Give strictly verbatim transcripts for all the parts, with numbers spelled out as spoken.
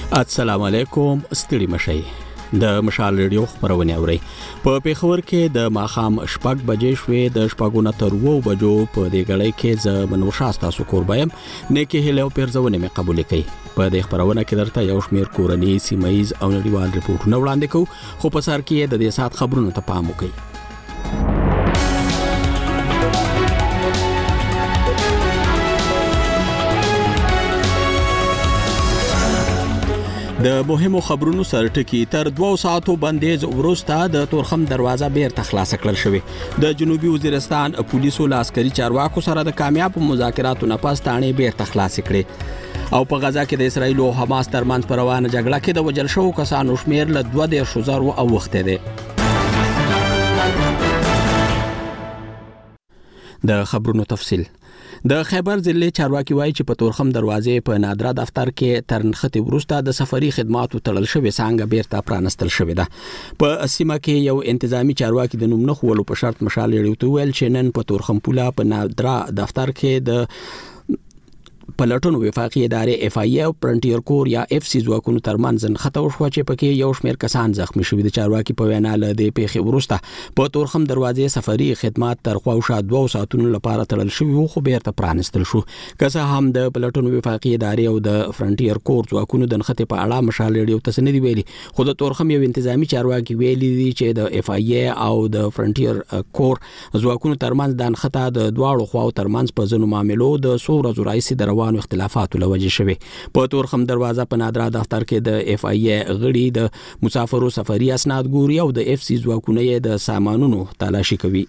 السلام علیکم، ستړي مشئ د مشال ریډیو خبرونه اوري. په پیښور کې د ماخام شپږ بجې شوې د شپږونه تر وو بجو په دې غړې کې ز منوشاستا سکور بایم نه کې هلو پیرزونه مې قبول کړي. په دې خبرونه کې درته یو شمیر کورنی سیمایز او نړیوال ریپورتونه وړاندې کوو، خو په سر کې د دې سات خبرونو ته پام وکړئ. د مهمو خبرونو سرټکی تر دوه ساعتو بندیز وروسته د تورخم دروازه بیرته خلاص کړل شوې. د جنوبي وزیرستان پولیسو له عسکري چارواکو سره د کامیاب مذاکراتو نه پس تانې بیرته خلاص کړې. او په غزا کې د اسرایل او حماس ترمنځ پر روانه جګړه کې د وجل شو کسانو شمیر له دوه دیرش زره او وخته ده. د خبرونو تفصیل. د خیبر ضلع چارواکي وایي چې په تورخم دروازې په نادرا دفتر کې ترنخته ورسته د سفري خدماتو تړل شوې څنګه بیرته پرانستل شوې ده. په سیمه کې یو انتظامی چارواکي د نوم نه خولو په شرط مشال لري ویل چې نن په تورخم پوله په نادرا دفتر کې د پلټونو وفاقي ادارې اف ای او فرنټیر کور یا اف سی ځواکونو ترمنځ خطر شو چې پکې یو شمیر کسان زخمی شوي. د چارواکي په وینا له دې پیښې ورسته په تورخم دروازې سفري خدمات تر خواوشا دوه ساعتونو لپاره تړل شوي خو بیرته پرانستل شو. که هم د پلټونو وفاقي ادارې او د فرنټیر کور ځواکونو د نخته په اړه مشال لري ته سندې ویلي، خو د تورخم یو انتظامی چارواکي ویلي دي چې د اف ای او د فرنټیر کور ځواکونو ترمنځ د نخته د دواړو خواو ترمنځ په ځینو معاملو د څو ورځې راځي د اختلافات لوجه شوی. په تورخم دروازه په نادرا دفتر کې د اف ای غړي د مسافرو سفري اسناد ګوري او د اف سی ځواکونه د سامانونو تلاشي کوي.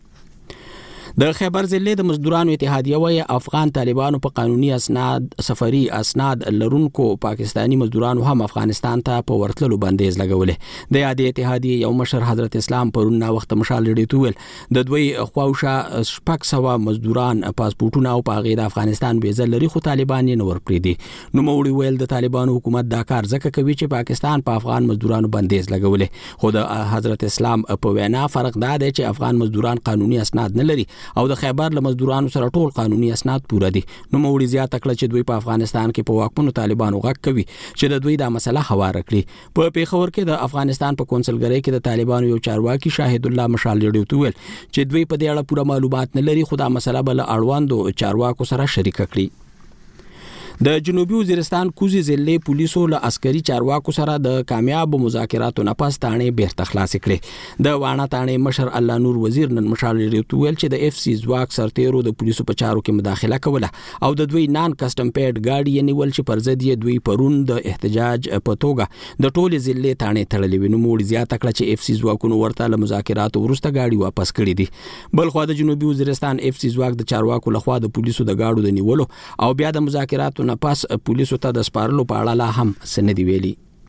د خیبر ضلع د مزدورانو اتحادیه وایي افغان طالبانو په قانوني اسناد سفري اسناد لرونکو پاکستانی مزدورانو هم افغانستان ته په ورتلو بندیز لګولې. د یادې اتحادیه یو مشر حضرت اسلام پرون نا وخت مشال لري تویل د دوی خواوشا شپږ سوه مزدوران پاسپورتونه او پاغې د افغانستان ویزه لري خو طالبان یې نور پریدي. نو موړي ویل د طالبانو حکومت دا کار ځکه کوي چې پاکستان په افغان مزدورانو بندیز لګولې. خو د حضرت اسلام په وینا فرق دا دی چې افغان مزدوران قانوني اسناد نه لري او د خیبر له مزدورانو سره ټول قانوني اسناد پوره دي. نو موړي زیات کړل چې دوی په افغانستان کې په واکمنو طالبانو غږ کوي چې د دوی د مسله هواره کړي. په پیښور کې د افغانستان په کونسلګرۍ کې د طالبانو یو چارواکي شاهد الله مشال لري ویل چې دوی په دې اړه پوره معلومات نه لري خو دا مسله بل اړوندو چارواکو سره شریک کړي. د جنوبي وزیرستان کوزي ضلع پولیسو له عسکري چارواکو سره د کامیاب مذاکراتو نه پس تانې بیرته خلاص کړي. د وانا تانې مشر الله نور وزیر نن مشال لري ویل چې د اف سی ځواک سرتیرو د پولیسو په چارو کې مداخله کوله او د دوی نان کسټم پیډ گاډي یې نیول چې پر ضد یې دوی پرون د احتجاج په توګه د ټولې ضلع تانې تړلې ویني. موړي زیات کړل چې اف سی ځواکونو ورته له مذاکراتو ورسته گاډي واپس کړي دي. بل خو د جنوبي وزیرستان اف سی ځواک د چارواکو لخوا د پولیسو د گاډو د نیولو او بیا د مذاکراتو نه پس پولیسو ته د سپارلو په اړه لا هم سندې ویلي.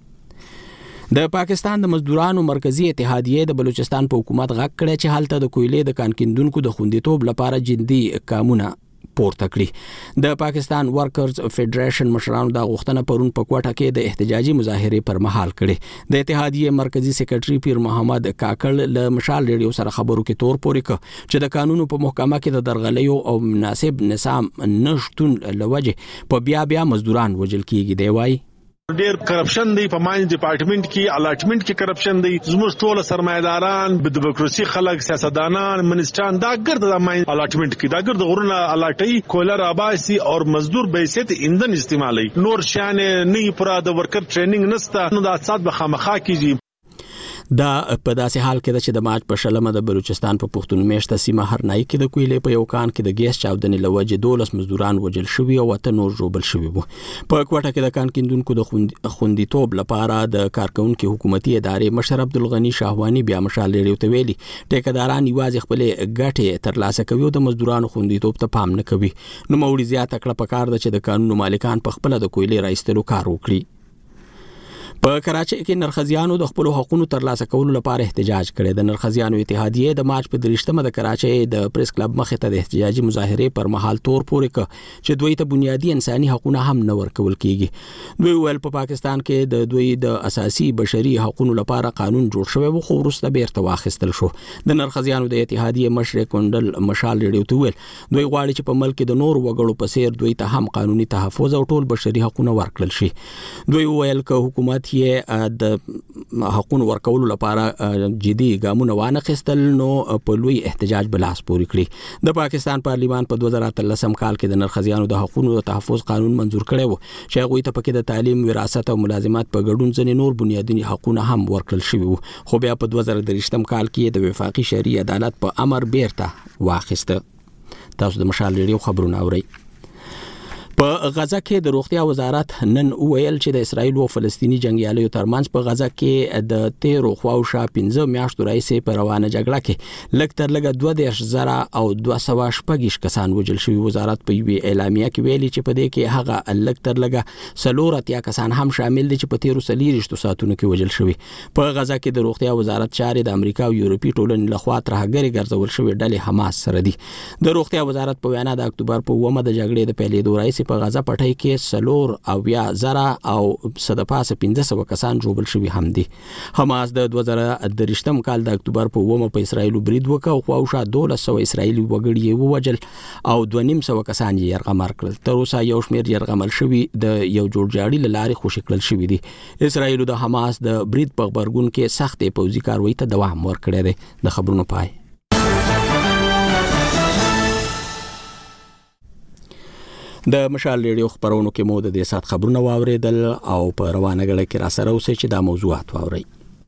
د پاکستان د مزدورانو مرکزی اتحادیه د بلوچستان په حکومت غږ کړی چې حالت د کویلې د کانکیندونکو د خوندیتوب لپاره جدي ګامونه پورته کړي. د پاکستان ورکرز فدریشن مشرانو د غوښتنه پرون په کوټه کې د احتجاجي مظاهره پر مهال کړي. د اتحادیه مرکزی سیکریټري پیر محمد کاکړ له مشال ریډیو سره خبرو کې تور پورې ک چې د قانونو په محکمه کې د درغلیو او مناسب نظام نشټون لوجه په بیا بیا مزدوران وجل کیږي. دی وایي ډیر کرپشن دی په ماین ډپارټمنټ کې الاټمنټ کې کرپشن دی. زموږ ټول سرمایداران د بیوروکراسي خلک سیاستدانان منسټران دا ګرد د ماین الاټمنټ کې دا ګرد غرونه الاټي کولر اباسي او مزدور به حیثیت ایندن استعمالي نور شان نه پورا د ورکر ټریننګ نسته نو د اقتصاد به خامخا کیږي. دا په داسې حال کې چې د مارچ په شلمه د بلوچستان په پښتون میشته سیمه هرنای کې د کویلې په یو کان کې د ګیس چاودنې لوجه دولس مزدوران وجل شوي او ته نور جوړبل شوي وو. په کوټه کې د کان کیندونکو د خوندیتوب لپاره د کارکونکو حکومتي ادارې مشر عبدالغنی شاهوانی بیا مشال لري ته ویلي ټیکداران یوازې خپل ګټه ترلاسه کوي او د مزدورانو خوندیتوب ته پام نه کوي. نو موړي زیات کړه په کار د چې د قانون مالکان په خپل د کویلې راځتلو کار وکړي. په کراچۍ کې نرخزیانو د خپل حقوقو ترلاسه کولو لپاره احتجاج کړی. د نرخزیانو اتحادیه د مارچ په درېشتمه د کراچۍ د پریس کلب مخې ته د احتجاجي مظاهرې پر مهال تور پورې ک چې دوی ته بنیادی انساني حقوق هم نه ورکول کیږي. دوی ویل په پاکستان کې د دوی د اساسي بشري حقوقو لپاره قانون جوړ شوی و خو وروسته بیرته واخیستل شو. د نرخزیانو د اتحادیه مشر کندل مشال ریډیو ته ویل دوی غواړي چې په ملک کې د نور وګړو په څیر دوی ته هم قانوني تحفظ او ټول بشري حقوق ورکړل شي. دوی ویل ک حکومت یې د حقوق ورکولو لپاره جدي ګامونه وانه خستل نو په لوی احتجاج بلاس پورې کړی. د پاکستان پارلیمان په دوه زره اتلسم کال کې د نرخزیانو د حقوقو د تحفظ قانون منزور کړی و چې هغه ته پکې د تعلیم، وراثت او ملازمت په ګډون ځنې نور بنیادی حقوق هم ورکړل شوی وو. خو بیا په دوه زره درېشتم کال کې د وفاقي شرعي عدالت په امر بیرته واخیسته. تاسو د مشال ریډیو خبرونه اورئ. په غزه کې د روغتیا وزارت نن ویل چې د اسرایل او فلسطینی جنگیالیو ترمنځ په غزه کې د تیرو خواوشا پنځه میاشتو راځي په روانه جګړه کې لږ تر لږه دوه دېرش زره او دوه سوه شپږ کسان وژل شوي. وزارت په یوې اعلامیه کې ویلي چې په دې کې هغه لږ تر لږه څلور اتیا کسان هم شامل دي چې په تیرو څلوېښتو ساعتونو کې وژل شوي. په غزه کې د روغتیا وزارت چارې د امریکا او یورپي ټولنې لخوا ترهګري ګرځول شوې ډلې حماس سره دي. د روغتیا وزارت په وینا د اکتوبر په اوومه د جګړې د پیلېدو راځي په غزه پټای کې سلور او بیا زره او صدپاسه پنځه سوه کسان جوړل شوي هم دي. حماس د دوه زره درېشتم کال د اکتوبر په اوومه په اسرایل برید وکړ او خواوشا دولس سوه اسرایلی وګړي یې ووژل او دوه نیم سوه کسان یې یرغمل کړل. تر اوسه یو شمېر یرغمل شوي د یو جوړجاړي له لارې خوشي کړل شوي دي. اسرایل د حماس د برید په غبرګون کې سختې پوځي کاروي ته دوام ورکړی دی. د خبرونو پای. د مشال ریډیو خبرونو کې مو د دې سات خبرونه واوریدل او په روانه غړي کې را سره اوسئ چې دا موضوعات واورئ.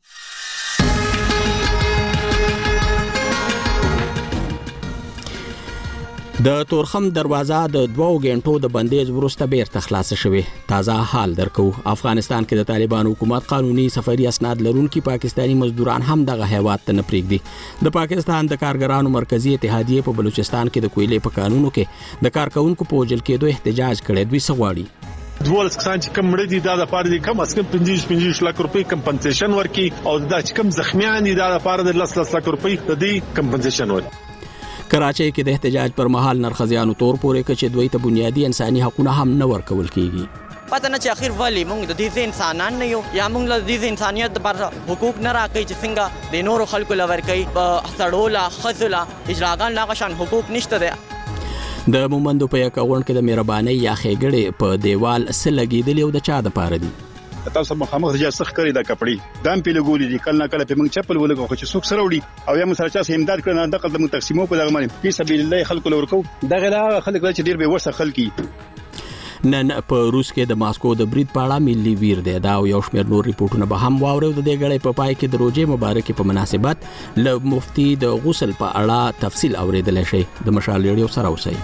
د تورخم دروازه د دوو غنټو د بندیز وروسته بیرته خلاص شوه. تازه حال درکو. افغانستان کې د طالبان حکومت قانوني سفري اسناد لرونکي پاکستانی مزدوران هم دغه هیواد ته نه پرېږدي. د پاکستان د کارګرانو مرکزی اتحادیه په بلوچستان کې د کویلې په قانونو کې د کارکونکو په وژل کېدو احتجاج کړی. دوی سغواړي دولس کسان چې کم مړه دي دا د پاره دي کم اس کم پنځه پنځه لک روپۍ کمپنسیشن ورکي او دا چې کم زخمیان دي دا د پاره د لس لک روپۍ د دې کمپنسیشن ورکي. کراچۍ کې د احتجاج پر مهال نرخزیانو تور پورې ک چې دوی ته بنیادی انساني حقوق هم نه ورکول کیږي. پته نه چې اخر ولی موږ د دې انسانان نه یو یا موږ له دې انسانيت پر حقوق نه راکې چې څنګه د نورو خلکو لور کوي په سړولا خذلا اجراګان لا غشان حقوق نشته ده. د مومندو په اکاونټ کې د مهرباني یا خېګړې په دیوال سلګیدل یو د چا د پاره دي. تاسو مخامخ رجا سخ کړی دا کپړې دام په لګولې دي کله نه کله په موږ چپل ولګو خو چې څوک سره وړي او یا موږ سره چا همدار کړنه د قدم تقسیمو په دغه باندې په سبیل الله خلکو لورکو دغه لا خلک چې ډیر به ورسره خلکي. نن په روس کې د ماسکو د برید په اړه ملي ویر دی. دا یو شمېر نور ریپورتونه به هم واورو. د دې غړې په پای کې د روزې مبارکي په مناسبت له مفتي د غسل په اړه تفصیل اوریدل شي. د مشال ریډیو سره اوسئ.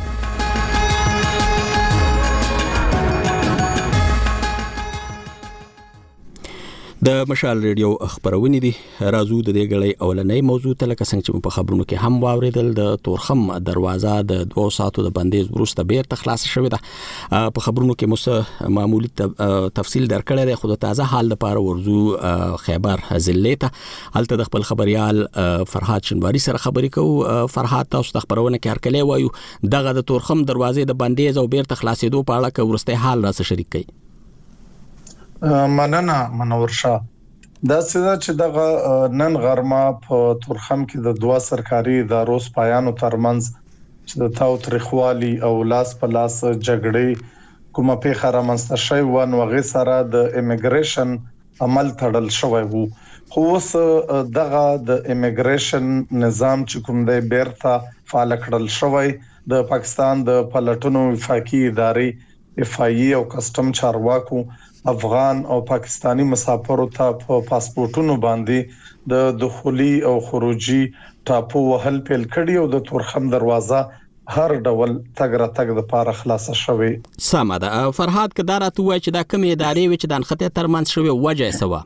د مشال ریډیو خبرونه دي. راځو د دې غړې اولنۍ موضوع ته لکه څنګه چې په خبرونو کې هم واوریدل د تورخم دروازه د دوه ساعتو د بندیز وروسته بیرته خلاص شوې ده. په خبرونو کې مو معمولی تفصیل درکړی دی خو د تازه حال لپاره ورزو خیبر ضلع ته هلته د خپل خبريال فرهاد شنواری سره خبرې کوو. فرهاد تاسو د خبرونه کې هرکلی وایو دغه د تورخم دروازې د بندیز او بیرته خلاصېدو په اړه کې ورسته حال را شریک کړي. مننه منور شاه. دا څه چې دغه نن غرمه په تورخم کې د دوا سرکاري ادارو سپایانو ترمنځ چې د تاو تاریخوالي او لاس په لاس جګړې کومه پیښه رامنځته شوې و نو غي سره د ایمیګریشن عمل تړل شوی وو. خو اوس دغه د ایمیګریشن نظام چې کوم دی بیرته فعال کړل شوی. د پاکستان د پلټونو وفاقي ادارې اف آی او کسٹم چارواکو افغان او پاکستانی مسافرو ته په پاسپورتونو باندې د دخولي او خروجي ټاپو وهل پیل کړي او د تورخم دروازه هر ډول تګ را تګ د پاره خلاصه شوی. سمه ده. فرهاد کدار ته وای چې دا کوم ادارې و چې د انخته ترمنځ شوی وجه سوا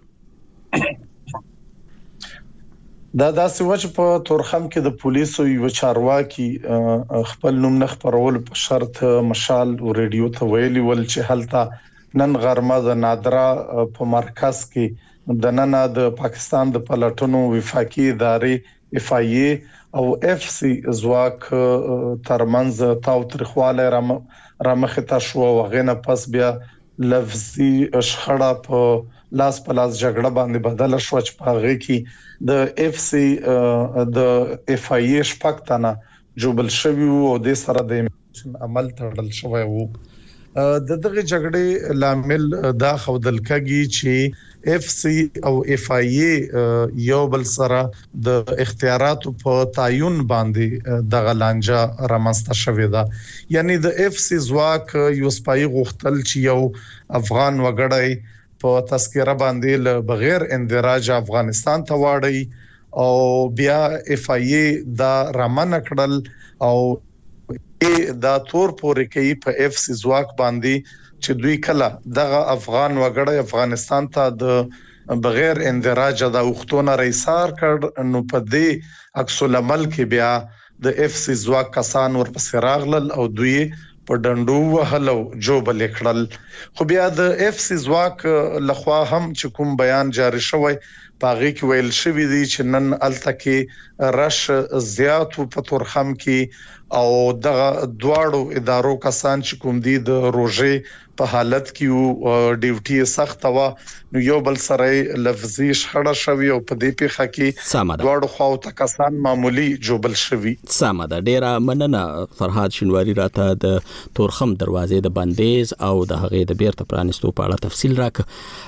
دا داسې وجه په تورخم کې د پولیسو یو چارواکي خپل نوم نه خبرول په شرط مشال او ریډیو ته ویلي ول چې هلته نن غرمه د نادرا په مرکز کې د نن د پاکستان د پلاتونو وفاقي ادارې اف آی اي او اف سی زواک ترمنځ تاو ترخواله رام رامخته شو وغنه پس بیا لفظي شخړه په لاس په لاس جګړه باندې بدل شو چې په هغه کې د اف سی د اف آی اي شپږتنه جوبل شوی او د سره د عمل تړل شوی وو د دغه جګړې لامل دا خودل کږي چې اف سی او اف آی اي یو بل سره د اختیاراتو په تعین باندې د غلانجا رامنځته شوې ده یعنی د اف سی ځواک یو سپای غختل چې یو افغان وګړی په تذکره باندې له بغیر اندراج افغانستان ته واړی او بیا اف آی اي دا رامن کړل او دا تور پورې کوي په اف سی ځواک باندې چې دوی کله دغه افغان وګړی افغانستان ته د بغیر اندراج د وختونو رئیسار کړ نو په دې عکس العمل کې بیا د اف سی ځواک کسان ورپسې راغلل او دوی په ډندو وهلو جوبل کړل خو بیا د اف سی ځواک لخوا هم چې کوم بیان جاری شوی پاغي کې ویل شوی دی چې نن التکه رش زیات په تورخم کې او دغه دواړو ادارو کسان چې کوم دي د روزه په حالت کې او ډیوټي سخت وا نو یو بل سره لفظي شخړه شوی او په دې پیخه کې دواړو خواو ته کسان معمولی جوبل شوی سامده ډیره مننه فرهاد شینواری راته د تورخم دروازې د بندیز او د هغه د بیرته پرانستو په اړه تفصیل راک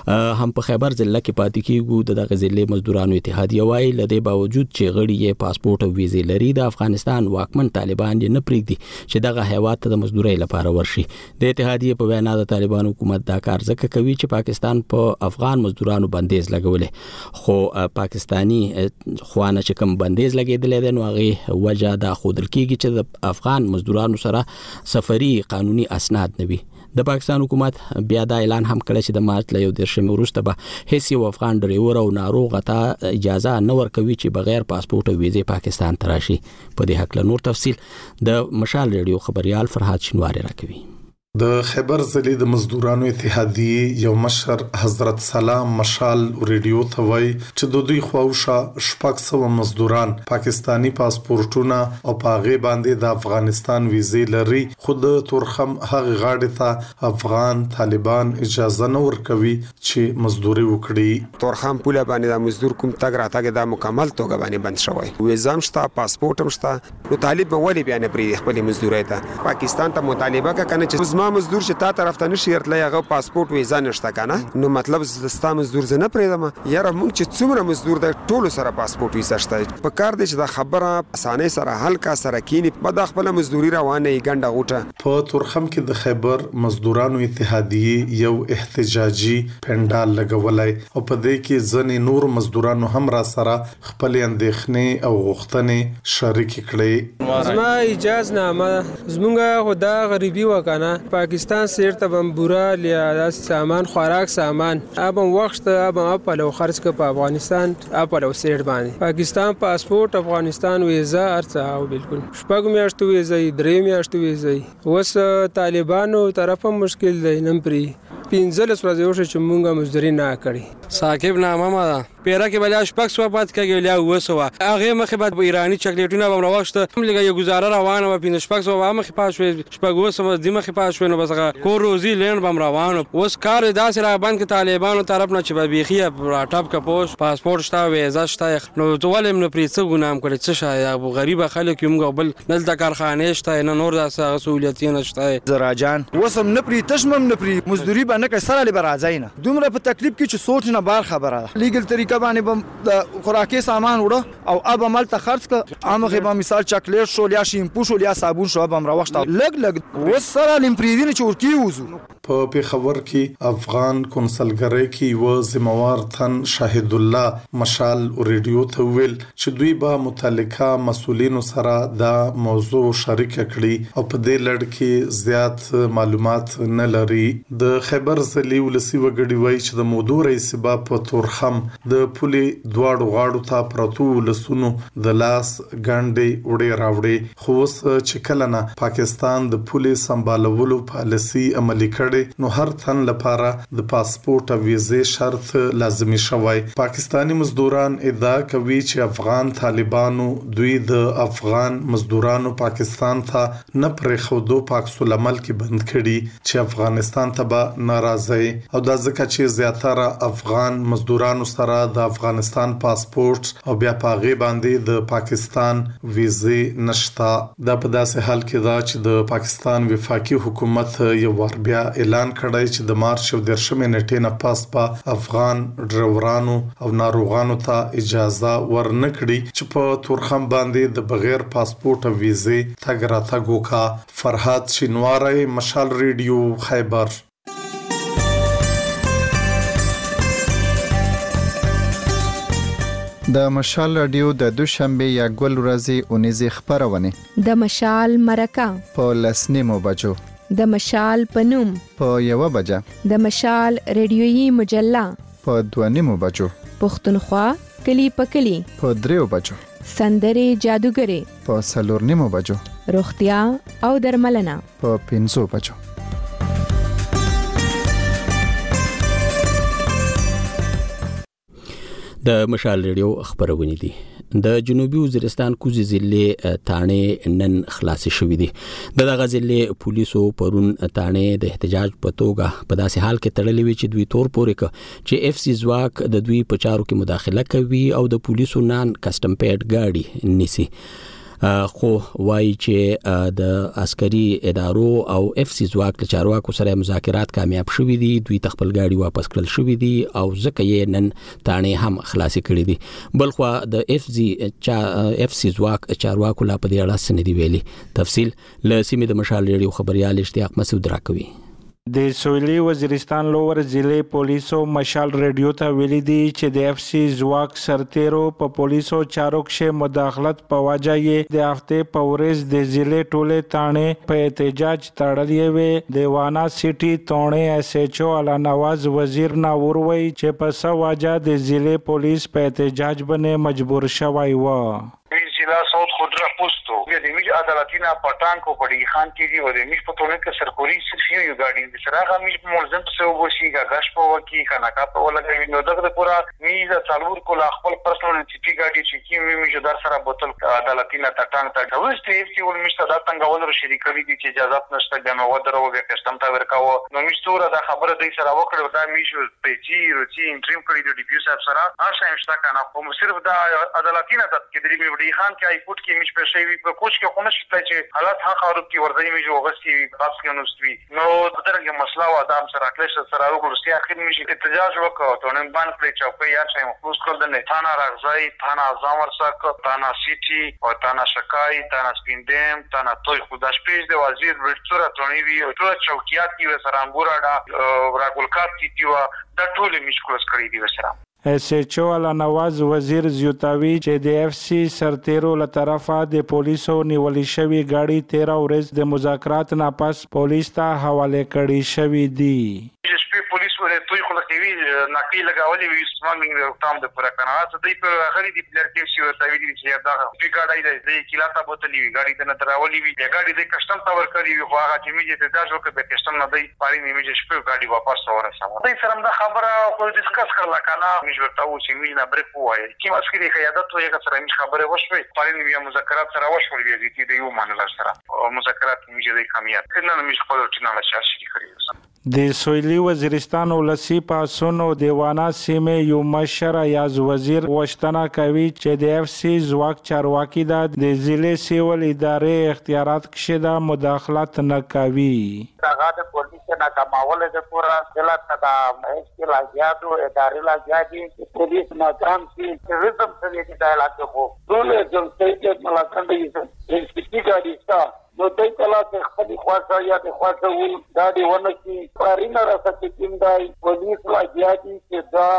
هم په خیبر ضلع کې پاتې کیږي د دغه ضلع مزدورانو اتحادیه وایي لدې باوجود چې غړي یې پاسپورت او ویزې لري د افغانستان واکمن طالبان یې نه پریږدي چې دغه هیواد ته د مزدورۍ لپاره ورشي د اتحادیه په وینا د طالبان حکومت دا کار ځکه کوي چې پاکستان په افغان مزدورانو بندیز لګولې خو پاکستانی خوانه چې کوم بندیز لګیدل دي نو هغه وجه دا خودل کیږي چې د افغان مزدورانو سره سفري قانوني اسناد نه وي د پاکستان حکومت بیا دا اعلان هم کړی چې د مارچ له یو درشم وروسته به هیڅ یو افغان ډریور او ناروغ ته اجازه نه ورکوي چې بغیر پاسپورت او ویزې پاکستان ته راشي په دې حق له نور تفصیل د مشال ریډیو خبريال فرهاد شینواری راکوي د خیبر ضلع د مزدورانو اتحادیه یو مشر حضرت سلام مشال ریډیو ته وایي چې د دوی خواوشه شپږ سوه مزدوران پاکستانی پاسپورتونه او پاغه باندې د افغانستان ویزې لري خود تورخم هغه غاړه ته افغان طالبان اجازه نه ورکوي چې مزدوري وکړي تورخم پوله باندې د مزدور کوم تګ راتګ د مکمل توګه باندې بند شوی ویزام شته پاسپورت هم شته نو طالب ولی بیان پری خپل مزدوري ته پاکستان ته مطالبه کنه چې ما مزدور چې تا طرف ته نشي ورتلای هغه پاسپورت ویزا نشته کنه نو مطلب زستا مزدور زنه پریدم یاره مونږ چې څومره مزدور د ټولو سره پاسپورت ویزا شته په کار دي چې دا خبره اسانه سره حل کا سره کینی په د خپل مزدوري روانه ګنده غوټه په تورخم کې د خیبر مزدورانو اتحادیه یو احتجاجي پندال لګولای او په دې کې ځنې نور مزدورانو هم را سره خپل اندېخنې او غوښتنې شریک کړي زما اجازه نامه زمونږه خدا غریبي وکنه پاکستان سیر ته بمبورا لیا سامان خوراک سامان ابم وخت ابم اپل او خرج ک په افغانستان اپل او سیر باندې پاکستان پاسپورت افغانستان ویزا ارڅه او بالکل شپږ میاشتو ویزا درې میاشتو ویزا وس طالبانو طرفه مشکل دی نن پری پینځل ورځې وشو چې مونږه مزدوري نه کړی ثاقب نامه ما پیرا کې بل شپږ سو پات کېږي لیا وسوه هغه مخه بعد ایرانی چاکلیټونه به راوښته هم لګي یو گزاره روانه و پینځ شپږ سو و مخه پاس شو شپږ وسو د مخه پاس شو نو بس کو روزي لین بم روانه اوس کار داسې را باندې طالبانو طرف نه چې به بيخي راټاپ کا پوس پاسپورت شته ویزا شته نو ټولم نه پریڅ ګنام کړی څه شای غریب خلک یم بل نل د کارخانه شته نه نور داسه سہولیتونه شته زراجان وسم نه پری تشمم نه پری مزدوري باندې کړ سره لبر راځینه دومره په تکلیف کې چې سوچ نه بار خبره لیګل طریقه باندې د خوراکي سامان وړو او اب عمل ته خرج ک عامه به مثال چاکلیټ شو یا شیمپو شو یا صابون شو به راوښته لګ لګ وسره لمپریدین چې ورکی وزو په پیښور کې افغان کنسلګری کې و ذمہوار تن شاهد الله مشال ریډیو ته ویل چې دوی به متعلقه مسولینو سره دا موضوع شریک کړي او په دې لړ کې زیات معلومات نه لري د خیبر ضلع ولسی وګړي وایي چې د موضوع رئیس با په تورخم د پولي دواړو غاړو ته پرتو لسونو د لاس ګانډي وړي راوړي خو اوس چې کله نه پاکستان د پولي سمبالولو پالیسي عملي کړي نو هر تن لپاره د پاسپورت او ویزې شرط لازمي شوی. پاکستانی مزدوران ادعا کوي چې افغان طالبانو دوی د افغان مزدورانو پاکستان ته نه پرې خودو پاک سولمل کې بند کړي چې افغانستان ته به ناراضي او د ځکه چې زیاتره افغان مزدورانو سره د افغانستان پاسپورت او بیا پاغي باندې د پاکستان ویزې نشتا. دا په داسې حال کې دا چې د پاکستان وفاقي حکومت یو ور بیا اعلان کړی چې د مارچ او درشمې نیټې نه پاس په افغان ډرایورانو او ناروغانو ته اجازه ورنکړي چې په تورخم باندې د بغیر پاسپورت او ویزې تګ راتګ وکړي. فرهاد شینواری، مشال ریډیو، خیبر. د مشال رادیو د دوشنبه یا ګل ورځې اونیزې خبرونه د مشال مرکه په لسنیمو بجو، د مشال پنوم په یو بجه، د مشال ریډیویي مجله په دوانیمو بجو، پښتونخوا کلی په کلی په دریو بجو، سندرې جادوګرې په څلورنیمو بجو، روغتیا او درملنه په پنځو بجو. د مشال ریډیو خبرونه دي. د جنوبي وزیرستان کوزي ضلع تانه نن خلاص شوې دي. د دغه ضلع پولیسو پرون تانه د احتجاج په توګه په داسې حال کې تړلې وي چې دوی تور پورې ک چې اف سی ځواک د دوی په چارو کې مداخله کوي او د پولیسو نان کسٹم پیډ گاډي نیسي. خو وایي چې د عسکري ادارو او اف سی ځواک له چارواکو سره مذاکرات کامیاب شوي دي. دوی تخپل گاډي واپس کړل شوي دي او ځکه یې نن تانه هم خلاصي کړې دي. بلخوا د اف سی اف سی ځواک چارواکو لا په دې اړه سندې ویلي. تفصیل له سیمې د مشال ریډیو خبريال اشتیاق مسعود راکوي. د سویلي وزیرستان لوور ضلع پولیسو مشال ریډیو ته ویلي دي چې د اف سی ځواک سرتیرو په پولیسو چارو کې مداخلت په وجه یې د هفته په ورځ د ضلع ټوله تانه په احتجاج تړلې وي. د وانا سټي تونه اس ایچ او اعلی نواز وزیر نا وروي چې په سو وجه د ضلع پولیس په احتجاج باندې مجبور شوی و. ضلع صوت خودرا پوسټو د میج عدالتینا پټان کو پړی خان کې دی او د میج په تونه کې سرکوري صرفي یو گاډي د سراغه میج ملزم څه وبوشي غاښ په وکی کنه کا په ولګوي نو دغه پورا میز څلور کو لا خپل پرسنل سيټي گاډي چې کی میج در سره بوتل عدالتینا ټټان ته غوښتي اف سی ول میج ته څنګه ول شریکوي دي چې اجازه نشته د نو ودرو به کسٹم تا ورکاو نو میج تور دا خبره دې سره وکړه دا میج پیچی روچی انټریم کړی د ډیپیو صاحب سره آشا مشتا کنه کوم صرف دا عدالتینا د کې د میج خان کې ای پټ کې میش په شی وی په کوچ کې خو نشي چې حالات حق اورو کې ورځي میج وغستی خاص کې نوستوي نو دغه مسله و ادم سره کلیش سره وګورسي اخر میش احتجاج وکړ ته نن باندې کړی چوکۍ یا چې مخصوص کړل نه تانا راغزای تانا ازامر سک تانا سیټي او تانا شکای تانا سپیندم تانا توي خداش پیش د وزیر ورڅوره تونی وی او ټول چوکیات کې سره انګورا راګولکات کی و د ټول میش کلوس کړی دی سره. اس ایچ او اعلی نواز وزیر زیوتاوی چې د اف سی سرتیرو له طرفه د پولیسو نیولې شوی گاډي تیرا ورځ د مذاکرات نه پس پولیس ته حواله کړي شوی دی. پولیس ولې توي خو لکوي نقي لګاولي وي سمانګ روکتام د پوره قناعت د په غړي د پلر کې سی ورته ویلي چې دا په ګاډي د کلاته بوتلې وي گاډي د نتراولي وي گاډي د کسٹم تاور کړی وي خو هغه چې میږي ته ځاځو کې به کسٹم نه دی پاري میږي شپه گاډي واپس ورساوه. دې سره دا خبره خو ډیسکس کړل کنه میږي ورته و چې میږي نه بریک وایي چې مسکري قیادت وي که سره میږي خبره وشوي پاري میږي مذاکرات سره وشول وي چې د یو منل سره مذاکرات میږي د کامیاب کله میږي خپل ټیناله شاشي کړی. د سویلي وزیرستان ولسی پاسونو دیوانا سیمه یو مشر یاز وزیر وشتنه کوي چې د اف سی ځواک چارواکي د ضلع سیول ادارې اختیارات کې د مداخلت نه کوي. هغه د پولیس نه کماول د پورا ضلع ته د هیڅ لاجیاتو ادارې لاجیاتي پولیس ناکام شي رزم څه د علاقې خو ټول جنسیت ملاتړ دي سپیډ ګاډي نو دای کله د خپل خواصه یا د خواصه ول دا دی ونه چې پارینه راځي چې دای پولیس لاجیاتي چې دا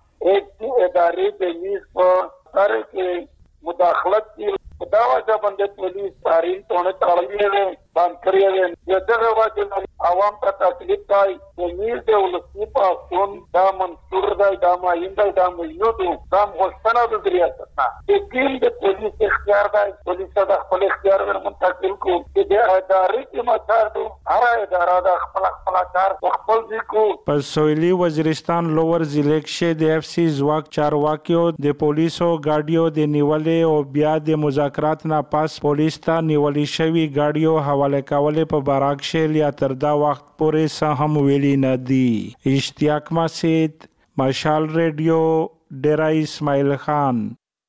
هیڅ ادارې د نیس په سره کې مداخلت کی دا وجه باندې پولیس پارین ټونه تړلې باندې کړی دی دغه وجه عوام ته تکلیف دی د نیس د ولسی په اون دا منصور دی دا ما ایندا دا مې یو دا غوښتنه د ریاست نه د ټیم د پولیس اختیار دی پولیس د خپل اختیار ور منتقل کو چې ادارې کې مچاردو هر اداره د خپل خپل کار خپل ځکو. په سویلي وزیرستان لوور ضلع کې د اف سی ځواک چارواکیو د پولیسو ګاډیو د نیولې او بیا د مذاکرات نه پاس پولیس ته نیولې شوی ګاډیو حواله کولې په باراک شیل یا تر دا وخت پورې څه هم ویلي نه دي. اشتیاق مسید، مشال ریډیو، ډیرا اسماعیل خان.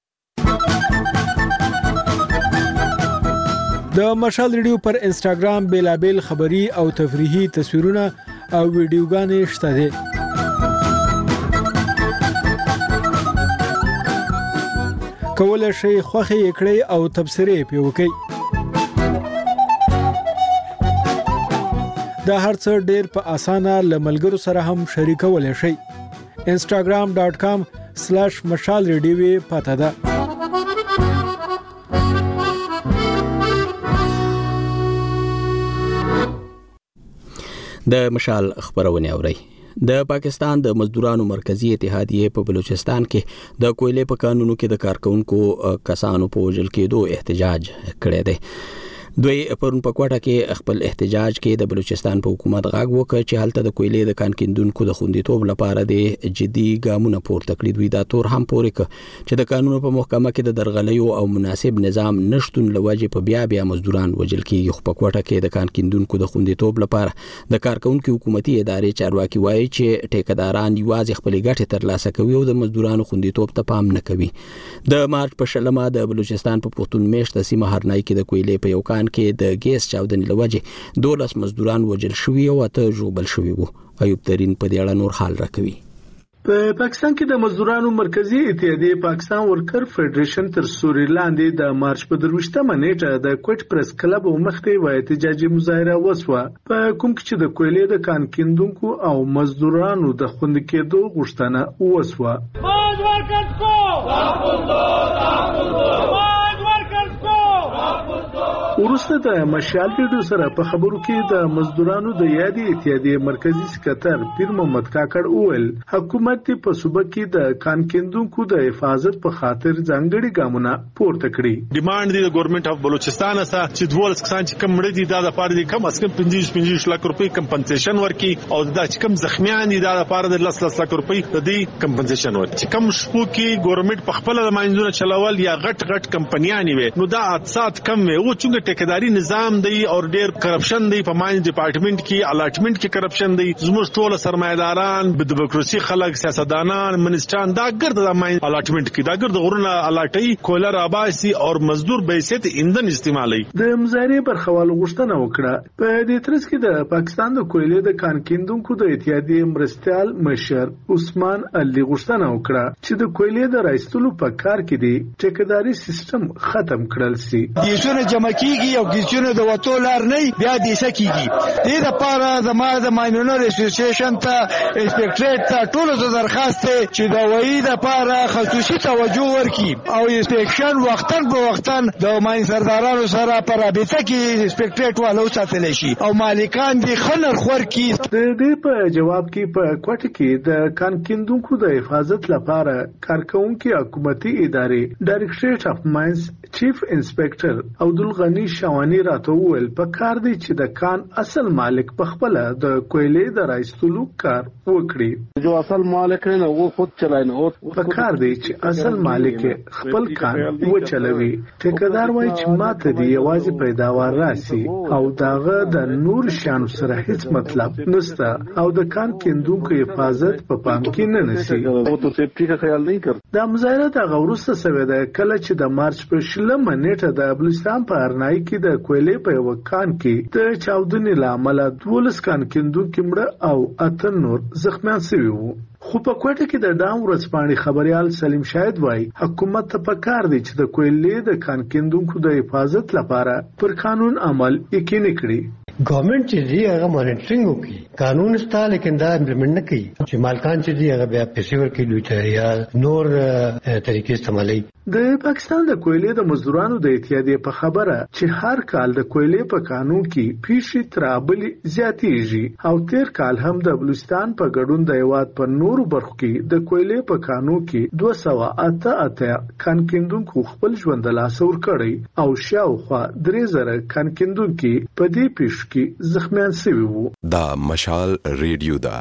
د مشال ریډیو پر انسټاګرام بیلابل خبری او تفریحي تصویرونه او ویډیوګانې شته دي. کولای شئ خوښه یې کړئ او تبصرې پې وکړئ. دا هر څه ډېر په اسانه له ملګرو سره هم شریکولی شئ. انسټاګرام ډاټ کام سلیش مشال ریډیو پته ده. د مشال خبرونه اوري. د پاکستان د مزدورانو مرکزی اتحادیه په بلوچستان کې د کویلې په قانونو کې د کارکونکو کسانو په وژل کېدو احتجاج کړی دی. دوی پرون په کوټه کې خپل احتجاج کې د بلوچستان په حکومت غاګ وکړ چې هلته د کویلې د کان کیندونکو د خوندیتوب لپاره د جدي ګامونه پورته کړي. دوی دا تور هم پورې ک چې د قانونو په محکمه کې د درغلیو او مناسب نظام نشټون لوجه په بیا بیا مزدوران وژل کېږي. خو په کوټه کې د کان کیندونکو د خوندیتوب لپاره د کارکونکو حکومتي ادارې چارواکي وایي چې ټیکداران یوازې خپل ګټې ترلاسه کوي او د مزدورانو خوندیتوب ته پام نه کوي. د مارچ په شلمه د بلوچستان په پښتون میشت سیمه هرنای کې د کویلې په یو کان کې د ګیس چاودنې لوجه دولس مزدوران وژل شوي او اته ژوبل شوي وو. ایوب ترین په دې اړه نور حال راکوي. په پاکستان کې د مزدورانو مرکزی اتحادیه پاکستان ورکر فدریشن تر سوري لاندې د مارچ په درویشتمه نیټه د کوټ پریس کلب مخته و احتجاجي مظاهره وسوه په کوم کې چې د کویلې د کان کیندونکو او مزدورانو د خوند کېدو غوښتنه وسوه. باج ورکړ کو ورسته د مشال ریډیو سره په خبرو کې د مزدورانو د یادې اتحادیه مرکزی سکرټر پیر محمد کاکړ اول حکومت په صوبه کې د کان کیندونکو د حفاظت په خاطر ځانګړي ګامونه پورته کړي. ډیماند دی د ګورنمنت اف بلوچستان سره چې دولس کسان چې کم مړ دي دا د پاره دي کم اس کم پنځه پنځه لک روپۍ کمپنسیشن ورکي او دا چې کم زخمیان دي دا د پاره د لس لس لک روپۍ د دې کمپنسیشن ورکي. کم شپو کې ګورنمنت په خپل ماینځونه چلول یا غټ غټ کمپنیانی وي نو دا اتصاد کم وي او چې ټیکداري نظام دی او ډیر کرپشن دی په ماین ډپارټمنٹ کې الاټمنٹ کې کرپشن دی. زموږ ټول سرمایداران د ډیموکراسي خلک سیاستدانان منسټران دا ګرد د ماین الاټمنٹ کې دا ګرد غرونه الاټي کولر اباسي او مزدور بیسیت ایندن استعمالي. د مظاهره برخوال غوښتنه وکړه. په دې ترڅ کې د پاکستان د کویلې د کان کیندونکو د اتحادیې مرستيال مشر عثمان علي غوښتنه وکړه چې د کویلې د رایستلو په کار کې دی ټیکداري سیستم ختم کړل شي. دیسونه جمع کیږي او دیسونه د وټو لار نه بیا دیسه کیږي. دې لپاره د ما د ماینونر اسوسییشن ته انسپکټریټ ته ټول ته درخواست چې د وایي د لپاره خصوصي توجه ورکړي او انسپکشن وختن په وختن د ماین سردارانو سره په رابطه کې انسپکټریټ والو ساتل شي او مالکان دي خنر خور کی. د دې په جواب کې په کوټه کې د کان کیندونکو د حفاظت لپاره کارکونکو حکومتي ادارې ډایریکټریټ اف ماینز چیف انسپکټر عبدالغنی شوانی راته وویل په کار دی چې د کان اصل مالک په خپل د کویلې د رایستلو کار وکړي. جو اصل مالک نه وہ خود چلای نه په کار دی چې اصل مالک خپل کان وچلوي. ټیکدار وایي چې ماته دی یوازې پیداوار راسي او داغه د نور شانو سره هیڅ مطلب نشته او د کان کیندونکو حفاظت په پام کې نه نسی. او تو سیفټي کا خیال نه کړ. د مظاهره د غورسته سوي د کله چې د مارچ په شلمه نیټه د بلوچستان په هرنای کې د کویلې په یو کان کې د چاودنې لامل دولس کان کیندونکو مړه او اته نور زخمیان شوي وو. خو په کوټه کې د ډاون ورځپاڼې خبريال سلیم شاهد وایي حکومت ته پکار دی چې د کویلې د کان کیندونکو د حفاظت لپاره پر قانون عمل یقیني کړي. گورنمنٹ چې دی هغه مانیټرینګ وکړي. قانون شته لیکن دا امپلیمنٹ نه کوي چې مالکان چې دی هغه بیا پیسې ورکړي دوی ته یا نور طریقې استعمالوي. د پاکستان د کویلې د مزدورانو د اتحادیې په خبره چې هر کال د کویلې په قانون کې پیښې ترابلي زیاتېږي او تیر کال هم د بلوچستان په ګډون د هیواد په نورو برخو کې د کویلې په قانون کې دوه سوه اته اته کانکیندونکو خپل ژوند له لاسه ورکړی او شاوخوا درې زره کانکیندونکي په دې پیښو کې زخمیان شوي وو. دا مشال ریډیو دا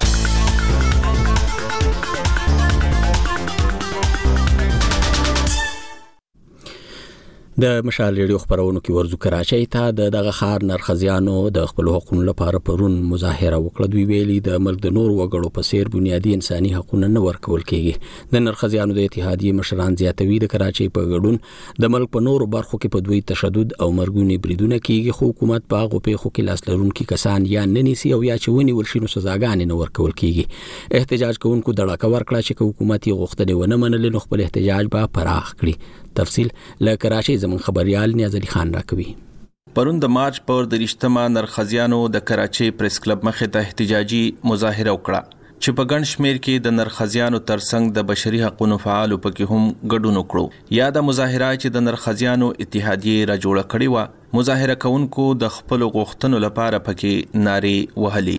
د مشال ریډیو خبرونو کې ورزو کراچۍ ته د دغه خار نرخزیانو د خپل حقوقو لپاره پرون مظاهره وکړه. دوی ویلي د ملک د نور وګړو په څیر بنیادی انساني حقوق نه ورکول کیږي. د نرخزیانو د اتحادیې مشران زیاتوي د کراچۍ په ګډون د ملک په نورو برخو کې په دوی تشدد او مرګونی بریدونه کیږي، خو حکومت په هغه پیښو کې لاس لرونکي کسان یا نه نیسي او یا چې ونیول شي نو سزاګانې نه ورکول کیږي. احتجاج کوونکو دړه ورکړه چې حکومت یې غوښتنې ونه منلې نو خپل احتجاج به پراخ کړي. تفصیل له کراچۍ زمون خبريال نیاز علي خان راکوي. پرون د مارچ پر درشتمه نرخزیانو د کراچۍ پریس کلب مخې ته احتجاجي مظاهره وکړه چې په ګڼ شمیر کې د نرخزیانو ترڅنګ د بشري حقوقو فعالو پکې هم ګډون وکړو. یا د مظاهره چې د نرخزیانو اتحادیې را جوړه کړې و، مظاهره کوونکو د خپل غوښتنو لپاره پکې نارې وهلې.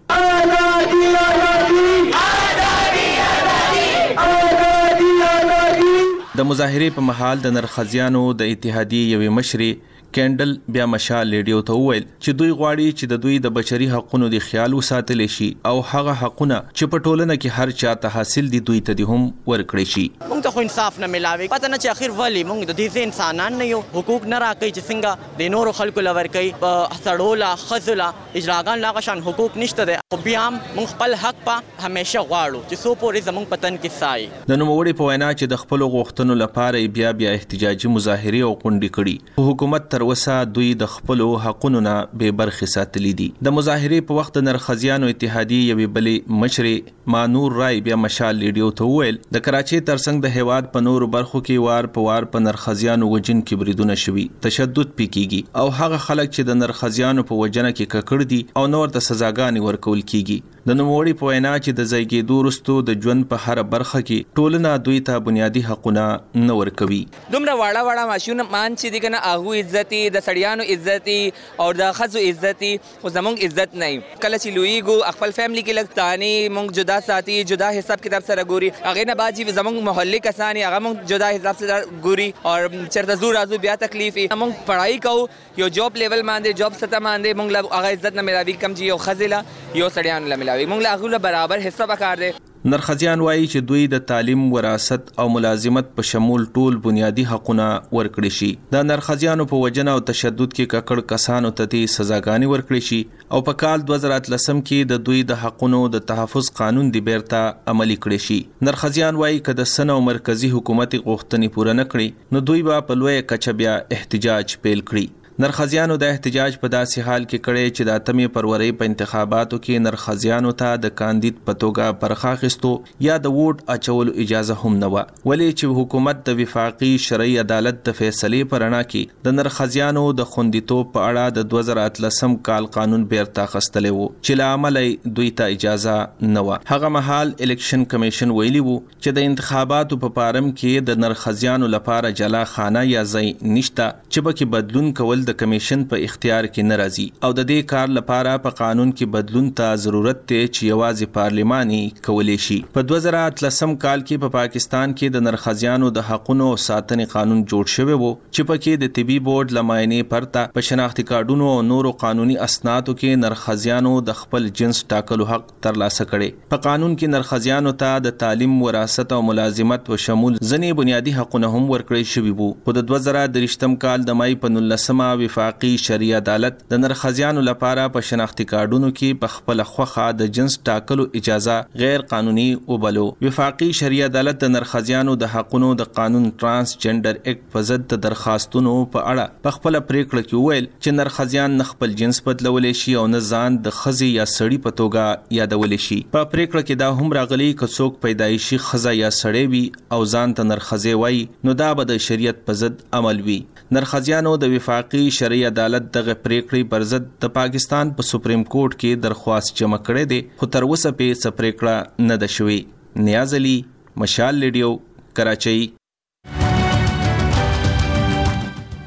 د مظاهره په محل د نرخزیانو د اتحادیې یوې مشرې کینډل بیا مشال ریډیو ته وویل چې دوی غواړي چې د دوی د بشري حقوقو د خیال وساتل شي او هغه حقونه چې په ټولنه کې هر چا ته حاصل دي دوی ته هم ورکړي شي. موږ ته خو انصاف نه ملاوي، پته نه چې اخر ولی موږ د دې انسانان نه یو حقوق نه راکې چې څنګه د نورو خلکو لور کوي په سړولا خزلا اجراګان لا شان حقوق نشته ده. خو بیا موږ خپل حق په همیشه غواړو چې سو پورې زموږ پتن کې سای. د نوموړي په وینا چې د خپل غوښتنو لپاره بیا بیا احتجاجي مظاهره او غونډې کړي، حکومت تر وسه دوی د خپل حقوقو نه به برخه ساتلې دي. د مظاهره په وخت د نرخزیانو اتحادیې یوې بلې مشرې مانور رای بیا مشال ریډیو ته وویل د کراچۍ ترڅنګ د هیواد په نورو برخو کې وار په وار په نرخزیانو وجن کې بریدونه شوي، تشدد پکېږي او هغه خلک چې د نرخزیانو په وجنه کې ککړ دي او نور د سزاګانې ورکول کیږي. د نوموړي په وینا چې د زیږیدو وروسته د ژوند په هر برخه کې ټولنه دوی ته بنیادی حقونه نه ورکوي. دومره واړه واړه ماشونه مان چې دغه نه اغو عزتي د سړیانو عزتي او د خزو عزتي خو زمونږ عزت نه کله چې لویګو خپل فیملی کې لګتانی مونږ جدا ساتي، جدا حساب کتاب سره ګوري، هغه نه باجی زمونږ محلي کسانی هغه مونږ جدا حساب سره ګوري او چرته زور ازو بیا تکلیفي مونږ پڑھائی کوو یو جاب لیول باندې جاب ستا باندې مونږ له هغه عزت نه ملاوي کم چې یو خزله یو سړیانو له ملاوي مونږ له هغه برابر حصہ وکړ دي. نرخزیان وایي چې دوی د تعلیم، وراثت او ملازمت په شمول ټول بنیادی حقوقونه ورکړي شي. د نرخزیانو په وجنه او تشدد کې ککړ کسانو ته سزاګانې ورکړي شي او په کال دوه زره اتلسم کې د دوی د حقوقو د تحفظ قانون دی بیرته عملی کړي شي. نرخزیان وایي چې د سن او مرکزی حکومت غوښتنې پوره نه کړي نو دوی به په لوی کچه بیا احتجاج پیل کړي. نرخزیانو د احتجاج په داسې حال کې کړي چې د اتمې فروری په انتخاباتو کې نرخزیانو ته د کاندید په توګه برخه اخیستو یا د ووټ اچولو اجازه هم نه و، ولې چې حکومت د وفاقي شرعي عدالت د فیصلې پر اړه کې د نرخزیانو د خوندیتوب په اړه د دوه زره اتلسم کال قانون بیرته اخیستلی و چې له امله دوی ته اجازه نه و. هغه مهال الیکشن کمیشن ویلي وو چې د انتخاباتو په پارم کې د نرخزیانو لپاره جلا خانه یا ځای نشته چې پکې بدلون کول د کمیشن په اختیار کې ناراضي او د دې کار لپاره په قانون کې بدلون ته ضرورت دی چې یوازې پارلماني کولای شي. په دوه زره اتلسم کال کې په پا پاکستان کې د نرخزیانو د حقوقو ساتنې قانون جوړ شوی وو چې پکې د طبي بورډ لماینې پرته په شناختی کارډونو او نورو قانوني اسنادو کې نرخزیانو د خپل جنس ټاکلو حق ترلاسه کړي. په قانون کې نرخزیانو ته د تعلیم، وراثت او ملازمت و شمول ځینې بنیادی حقوقونه هم ورکړي شوي وو. په دوه زره درشتم کال د مای په نولسمه وفاقي شرعي عدالت د نرخزیانو لپاره په شناختی کارډونو کې په خپل خوخه د جنس ټاکلو اجازه غیر قانوني وبلو. وفاقي شرعي عدالت د نرخزیانو د حقوقو د قانون ترانس جندر اکټ په ضد د درخواستونو په اړه په خپل پریکړه کې ویل چې نرخزیان نه خپل جنس بدلولی شي او نه ځان د خزي یا سړی په توګه یادولی شي. په پریکړه کې دا هم راغلي چې څوک پیدایشي خزه یا سړی وي او ځان ته نرخزی وایي نو دا به د شریعت په ضد عمل وي. نرخزیانو د وفاقي شرعي عدالت دغه پریکړې پر ضد د پاکستان په سپریم کورټ کې درخواست جمع کړې ده خو تر اوسه په څه پریکړه نه ده شوې. نیاز علي، مشال ریډیو، کراچۍ.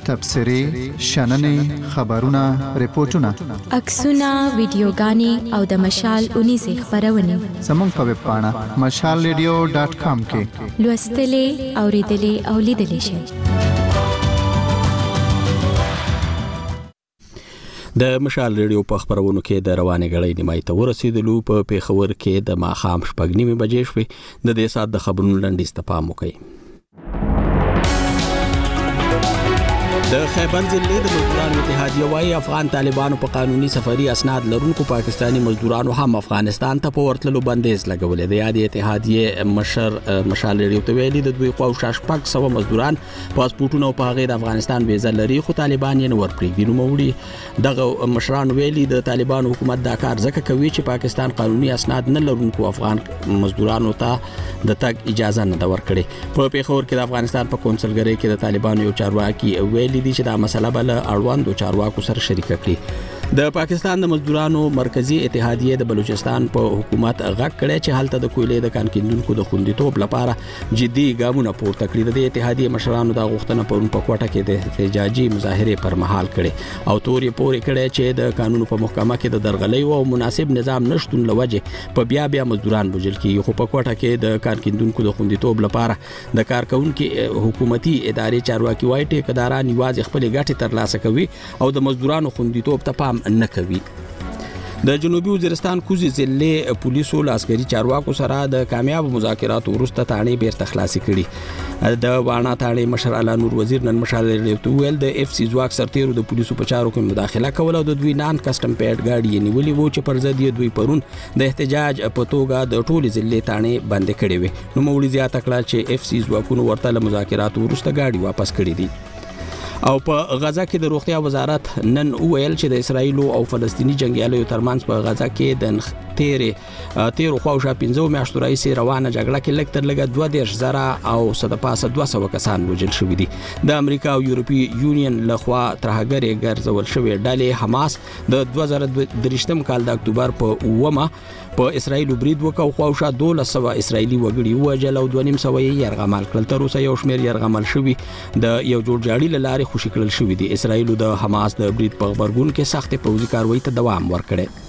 تبصرې شننې خبرونه ریپورتونه عکسونه ویډیوګانې او د مشال اونیزه خبرونه زموږ په ویب پاڼه مشال ریډیو ډاټ کام کې لوستلې اوریدلې او لیدلې شئ. د مشال ریډیو په خبرونو کې د روانې غړې نیمای ته ورسېدلو. په پیښور کې د ماخام شپږ نیمې بجې شوې. د دې سات د خبرونو لنډیز ته پام وکړئ. د خیبر ضلع د مزدورانو اتحادیه وايي افغان طالبانو په قانوني سفري اسناد لرونکو پاکستانی مزدورانو هم افغانستان ته په ورتلو بندیز لګولې. د یادې اتحادیه مشر مشال ریډیو ته ویلي د دوی خو شپږ سوه مزدوران پاسپورتونه په هغه د افغانستان ویزه لري خو طالبان یې نه ورپرېږدي. نوموړي دغه مشران ویلي د طالبانو حکومت دا کار ځکه کوي چې پاکستان قانوني اسناد نه لرونکو افغان مزدورانو ته د تګ اجازه نه ده ورکړې. په پیښور کې د افغانستان په کونسلګرۍ کې د طالبانو یو چارواکي ویلي دي چې دا مسله بل اړوندو چارواکو سره شریک کړي. د پاکستان د مزدورانو مرکزی اتحادیه د بلوچستان په حکومت غږ کړی چې هلته د کویلې د کان کیندونکو د خوندیتوب لپاره جدي ګامونه پورته کړي. د اتحادیه مشرانو د غوښتنه پرون په کوټه کې د احتجاجي مظاهره پر مهال کړي او تورې پورې کړي چې د قانون په محکمه کې د درغلۍ او مناسب نظام نشټون لوجه په بیا بیا مزدوران بوجل کیږي. خو په کوټه کې د کان کیندونکو د خوندیتوب لپاره د کارکونکو حکومتي ادارې چارواکي وايي ټیکداران یوازې خپل ګټې ترلاسه کوي او د مزدورانو خوندیتوب ته پام نه کوي. د جنوبي وزیرستان کوزي ضلع پولیسو له عسکري چارواکو سره د کامیاب مذاکراتو وروسته تاڼې بیرته خلاصې کړي. د وانا تاڼې مشر اعلی نور وزیر نن مشال ریډیو ویل د اف سی ځواک سرتیرو د پولیسو په چارو کې مداخله کوله او د دوی نان کسٹم پیډ گاډي نیولې وو چې پر ضد دوی پرون د احتجاج په توګه د ټولي ضلع تاڼې بند کړي وي. نو مولوی زیاته کړه چې اف سی ځواکونو ورته له مذاکراتو وروسته گاډي واپس کړي دي. او په غزا کې د روغتیا وزارت نن ویل چې د اسرایل او فلسطینی جنگیالیو ترمنځ په غزا کې د تیرې تیرو خواوشا پنځو میاشتو راهیسې روانه جګړه کې لږ تر لږه دوه دېرش زره او صد پاسه دوه سوه کسان وژل شوي دي. د امریکا او یورپي یونین لخوا ترهګرې ګرځول شوې ډلې حماس د دوه زره درېشتم کال د اکتوبر په اوومه په اسرایل برید وکاو خواوشا دولس سوه اسرایلی وګړي وژل او دوه نیم سوه یې یرغمل کړل. تر اوسه یو شمېر یرغمل شوي د یو جوړجاړي له لارې خوشي کړل شوي دي. اسرایل د حماس د برید په غبرګون کې سخت پوځي کاروایی ته دوام ورکړي.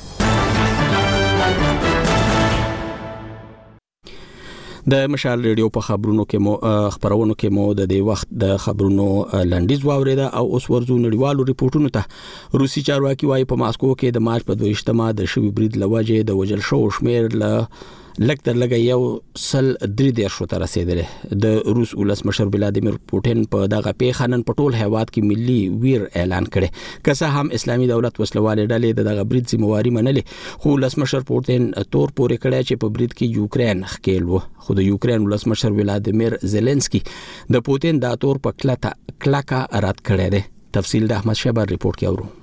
د مشال ریډیو په خبرونو کې مو خبرونو کې مو د دې وخت د خبرونو لنډیز واوریده او اوس ورزو نړیوالو ریپورتونو ته. روسي چارواکي وايي په ماسکو کې د مارچ په دویشتمه د شوي برید لوجه د وژل شو شمیر له لک تر لګ یو سل درې دیرشو ته رسیدلې. د روس ولسمشر ولادیمیر پوتین په دغه پیښه نن په ټول هیواد کې ملي ویر اعلان کړي. که څه هم اسلامي دولت وسلواله ډلې د دغه برید ذمہواری منلې خو ولسمشر پوتین تور پورې کړی چې په برید کې یوکرين ښکیل و. خو د یوکرين ولسمشر ولادیمیر زيلنسکي د پوتین د تور په کلکه کلکه رد کړی دی. تفصیل د احمد شهبر ریپورت کې اورو.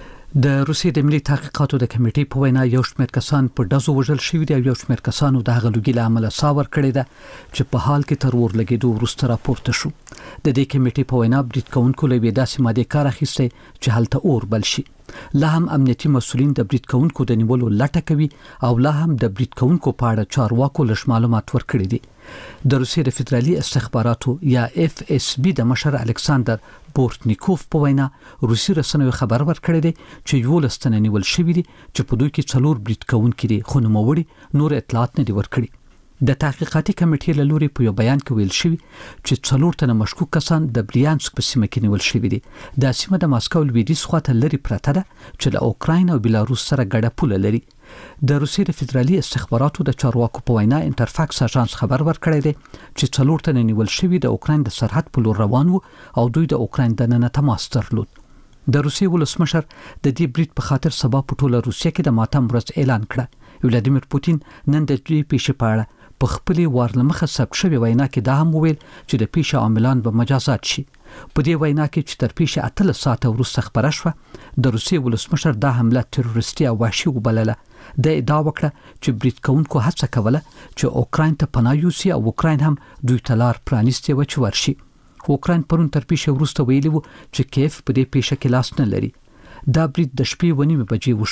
د روسیې د ملي تحقیقاتو د کمیټې په وینا یو شمېر کسان په ډزو وژل شوي دي او یو شمېر کسانو د هغه لوګي له امله ساور کړی ده چې په حال کې تر ور لګېدو وروسته راپورته شو. د دې کمیټې په وینا برید کوونکو له داسې مادې کار اخیستی چې هلته اور بل شي. لا هم امنیتي مسولین د برید کوونکو د نیولو لټه کوي او لا هم د برید کوونکو په اړه چارواکو لږ معلومات ورکړي دي. د روسیې د فدرالي استخباراتو یا اف اس بي د مشر الکساندر بورتنیکوف په وینا روسي رسنیو خبر ورکړی دی چې یو لستنه نیول شوی دي چې په دوی کې څلور برید کوونکي دي خو نوموړي نور اطلاعات نه دي ورکړي. د تحقیقاتي کمیټې له لوري په یو بیان کې ویل شوی چې څلور تنه مشکوک کسان د بریانسک په سیمه کې نیول شوی دي. د سیمه د ماسکو لویدیځ خواته لري پرته ده چې له اوکراین او بلاروس سره ګډه پوله لري. د روسیې د فدرالي استخباراتو د چارواکو په وینا انټرفاکس اژانس خبر ورکړی دی چې څلور تنه نیول شوي د اوکراین د سرحد په لور روان وو او دوی د اوکراین دننه تماس درلود. د روسیې ولسمشر د دې برید په خاطر سبا په ټوله روسیه کې د ماتم ورځ اعلان کړه. ولادیمیر پوتین نن د دې پیښې په اړه په خپلې وارلمخه ثبت شوې وینا کې دا هم وویل چې د پیښې عاملان به مجازات شي. په دې وینا کې چې تر پیښې اتلس ساعته وروسته خبره شوه د روسیې ولسمشر دا حمله تروریستي او وحشي وبلله. د ادعا وکړه چې برید کوونکو هڅه کوله چې اوکراین ته پناه یوسي او اوکراین هم دوی ته لار پرانیستې وه چې ورشي. اوکراین پرون تر پیښې وروسته ویلي وو چې کیف په دې پیښه کې لاس نه لري. دا برید د شپې و نیمې بجې وشو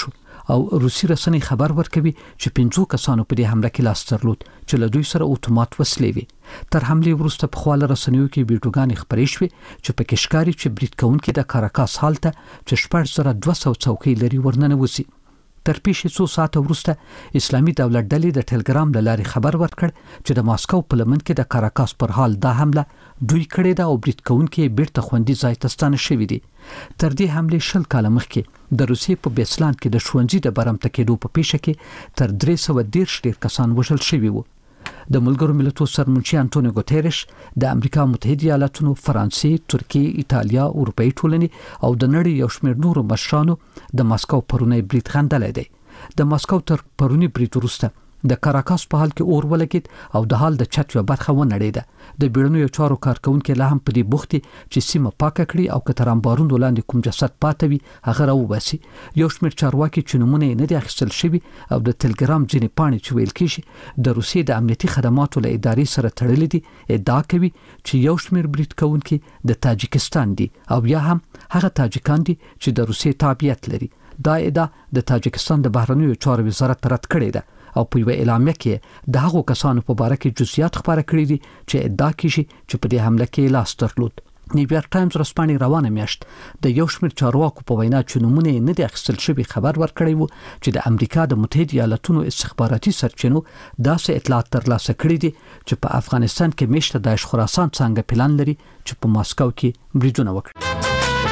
او روسي رسنۍ خبر ورکوي چې پنځو کسانو په دې حمله کې لاس درلود چې له دوی سره اتومات وسلې وي. تر حمله وروسته په خواله رسنیو کې ویډیوګانې خبرې شوې چې په کې ښکاري چې برید کوونکي د کاراکاس حالت چې شپږ زره دوه سوه څوکۍ لري ورننه وسی. تر پیښې څو ساعته وروسته اسلامي دولت ډلې د ټلګرام له لارې خبر ورکړ چې د ماسکو په لمن کې د کاراکاس پر حال دا حمله دوی کړې ده او برید کوونکي بیرته خوندي ځای ته ستانه شوي دي. تر دې حملې شل کاله مخکې د روسیې په بیسلان کې د ښوونځي د برمته کېدو په پیښه کې تر درې سوه دېرش ډېر کسان وژل شوي وو. د ملګرو ملتونو سرمنشي انټونیو ګوتيريش د امریکا متحده ایالاتونو، فرانسې، ترکیې، ایتالیا، اروپאי ټولنې او د نړۍ یو شمېر نورو مشرانو د ماسکو پرونی برید غندلی دی. د ماسکو تر پرونی برید وروسته د کاراکاس په حال کې اور ولګید او د حال د چت یو برخه ونړېده. د بیړنیو چارو کارکونکي لا هم په دې بوختي چې سیمه پاکه کړي او که تر امباروندو لاندې کوم جسد پاتې وي هغه راوباسي. یو شمېر چارواکي چې نومونه یې نه دي اخیستل شوي او د ټلګرام ځینې پاڼې چې ویل کېږي د روسیې د امنیتي خدماتو له ادارې سره تړلې دي، ادعا کوي چې یو شمېر برید کوونکي د تاجکستان دي او یا هم هغه تاجکان دي چې د روسیې تابعیت لري. دا ادعا د تاجکستان د بهرنیو چارو وزارت رد کړې ده او په یو اعلامیه کې د هغو کسانو په باره کې جزئیات خبره کړي دي چې ادعا کیږي چې په دې حمله کې لاس درلود. نیویارک ټایمز ورځپاڼې روانه میاشت د یو شمېر چارواکو په وینا چې نومونه یې نه دي اخیستل شوي خبر ورکړی وو چې د امریکا د متحده ایالاتونو استخباراتي سرچینو داسې اطلاعات ترلاسه کړي دي چې په افغانستان کې میشته داعش خراسان څنګه پلان لري چې په ماسکو کې بریدونه وکړي.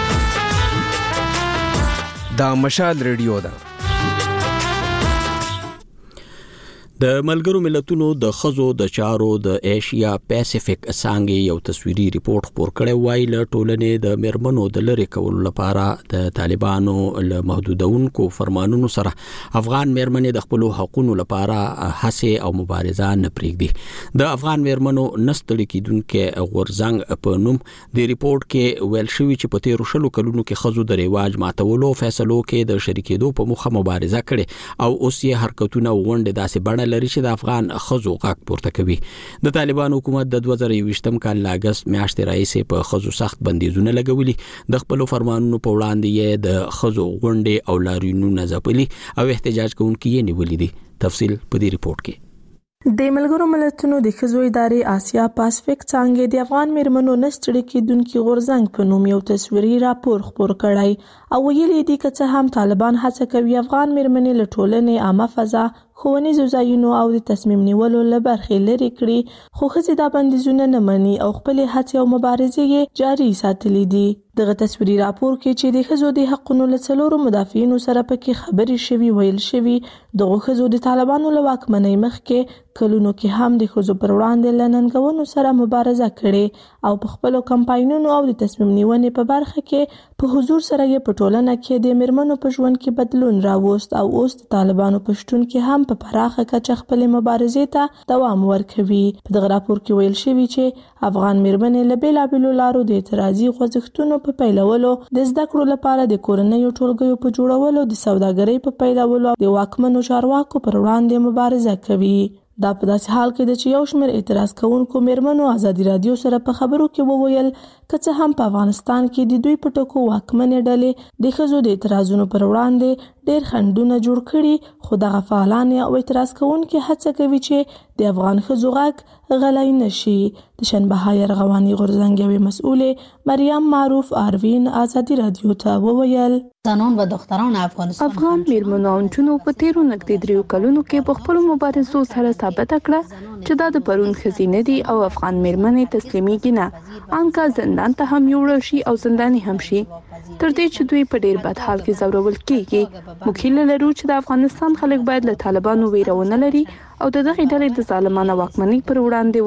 دا مشال ریډیو ده. د ملګرو ملتونو د خزو د چارو د ایشیا پیسفیک څانګې یو تصویري ریپورت خپور کړی وای له ټولنې د مرمنو د لری کولو لپاره د طالبانو له محدودونکو فرمانونو سره افغان مرمنې د خپل حقوقو لپاره هڅه او مبارزه نه پرېږدي. د افغان مرمنو نستړي کیدونکو غورځنګ په نوم د ریپورت کې ویل شوی چې په تیر شلو کلونو کې خزو د ریواج ماتولو فیصلو کې د شریکېدو په مخه مبارزه کړي او اوس یې حرکتونه وغونډې داسې بڼه لري چې د افغان خزو غاک پورته کوي. د طالبان حکومت د دوه زره یوویشتم کال له اگست میاشتې راهیسې په خزو سخت بندیزونه لګولي. د خپل فرمانونو په وړاندې یې د خزو غونډې او لاریونونه ځپلي او احتجاج کوونکي یې نیولي دي. تفصیل په دې ریپورت کې. د ملګرو ملتونو د ښځو ادارې آسیا پاسفیک څانګې د افغان میرمنو نستړي کیدونکو غورځنګ په نوم یو تصویري راپور خپور کړی او ویلي دي چې څه هم طالبان هڅه کوي افغان میرمنې له ټولنې عامه فضا، ښوونیزو ځایونو او د تصمیم نیولو له برخې لرې کړي، خو ښځې دا بندیزونه نه مني او خپلې هڅې او مبارزې یې جاري ساتلي دي. دغه تصویري راپور کې چې د ښځو د حقونو له څلورو مدافعینو سره پکې خبرې شوي ویل شوي دغه ښځو د طالبانو له واکمنۍ مخکې کلونو کې هم د ښځو پر وړاندې له ننګونو سره مبارزه کړې او په خپلو کمپاینونو او د تصمیم نیونې په برخه کې په حضور سره یې په ټولنه کې د میرمنو په ژوند کې بدلون راوست او اوس د طالبانو په شتون کې هم په پراخه کچه خپلې مبارزې ته دوام ورکوي. په دغه راپور کې ویل شوي چې افغان میرمنې له بېلابېلو لارو د اعتراضي خوځښتونو په پیلولو، د زده کړو لپاره د کورنیو ټولګیو په جوړولو، د سوداګرۍ په پیلولو، د واکمنو چارواکو پر وړاندې مبارزه کوي. دا په داسې حال کې ده چې یو شمېر اعتراض کوونکو میرمنو ازادي رادیو سره په خبرو کې وویل که څه هم په افغانستان کې د دوی په ټکو واکمنې ډلې د ښځو د اعتراضونو پر وړاندې ډېر خنډونه جوړ کړي، خو دغه فعالان او اعتراض کوونکي هڅه کوي چې د افغان ښځو غږ غلی نشي. د شنبه ارغواني غورځنګ یوې مسؤلې مریم معروف آروین ازادي رادیو ته وویل زنان و دختران افغانستان افغان میرمنو او نجونو په تیرو نږدې دریو کلونو کې په خپلو مبارزو سره ثابته کړه چې دا د پرون ښځې نه دي او افغان میرمنې تسلیمیږي نه، انکا زندان ته هم یوړل شي او زنداني هم شي، تر دې چې دوی په ډیر بد حال کې ځورول کیږي. موږ هیله لرو چې د افغانستان خلک باید له طالبانو ویره ونه لري او د دغه ډلې د ظالمانه واکمنۍ پر وړاندې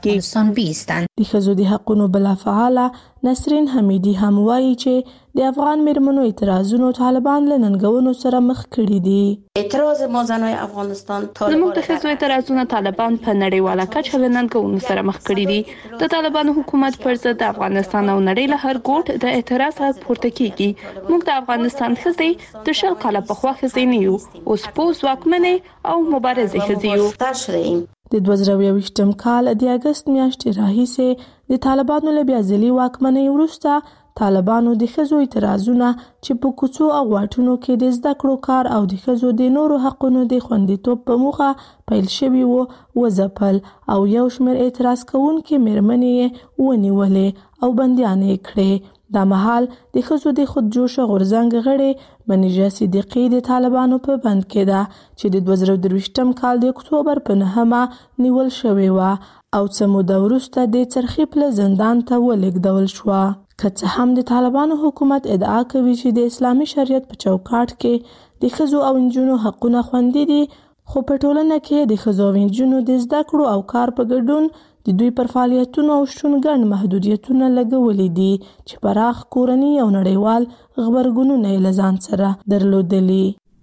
ودرېږي. د ښځو د حقونو بل فعاله نسرین حمیدي هم وایي چې د افغان میرمنو اعتراضونو طالبان له ننګونو سره مخ کړي دي. اعتراض ما زنای افغانستان زموږ د ښځو اعتراضونه طالبان په نړیواله کچه له ننګونو سره مخ کړي دي. د طالبانو حکومت پر ضد د افغانستان او نړۍ له هر ګوټ د اعتراض غږ پورته کیږي. موږ د افغانستان ښځې د شل کاله پخوا ښځې نه یو، اوس پوه ځواکمنې او مبارزې ښځې یو. د دوه زره یوویشتم کال د اگست میاشتې راهیسې د طالبانو له بیا ځلي واکمنۍ وروسته طالبانو د ښځو اعتراضونه چې په کوڅو او واټونو کې د زده کړو کار او د ښځو د نورو حقونو د خوندیتوب په موخه پیل شوي وو وځپل او یو شمېر اعتراض کوونکې مېرمنې یې ونیولې او بندیانې کړې. دا مهال د ښځو د خودجوشه غورځنګ غړې منیژه صدیقي د طالبانو په بند کې ده چې د دوه زره درویشتم کال د اکتوبر په نهمه نیول شوې وه او څه موده وروسته د څرخي پله زندان ته ولېږدول شوه. که څه هم د طالبانو حکومت ادعا کوي چې د اسلامي شریعت په چوکاټ کې د ښځو او نجونو حقونه خوندي دي، خو په ټولنه کې د ښځو او نجونو د زده کړو او کار په ګډون د دوی پر فعالیتونو او شتون ګڼ محدودیتونه لګولي دي چې پراخ کورني او نړیوال غبرګونونه یې له ځان سره درلودلي.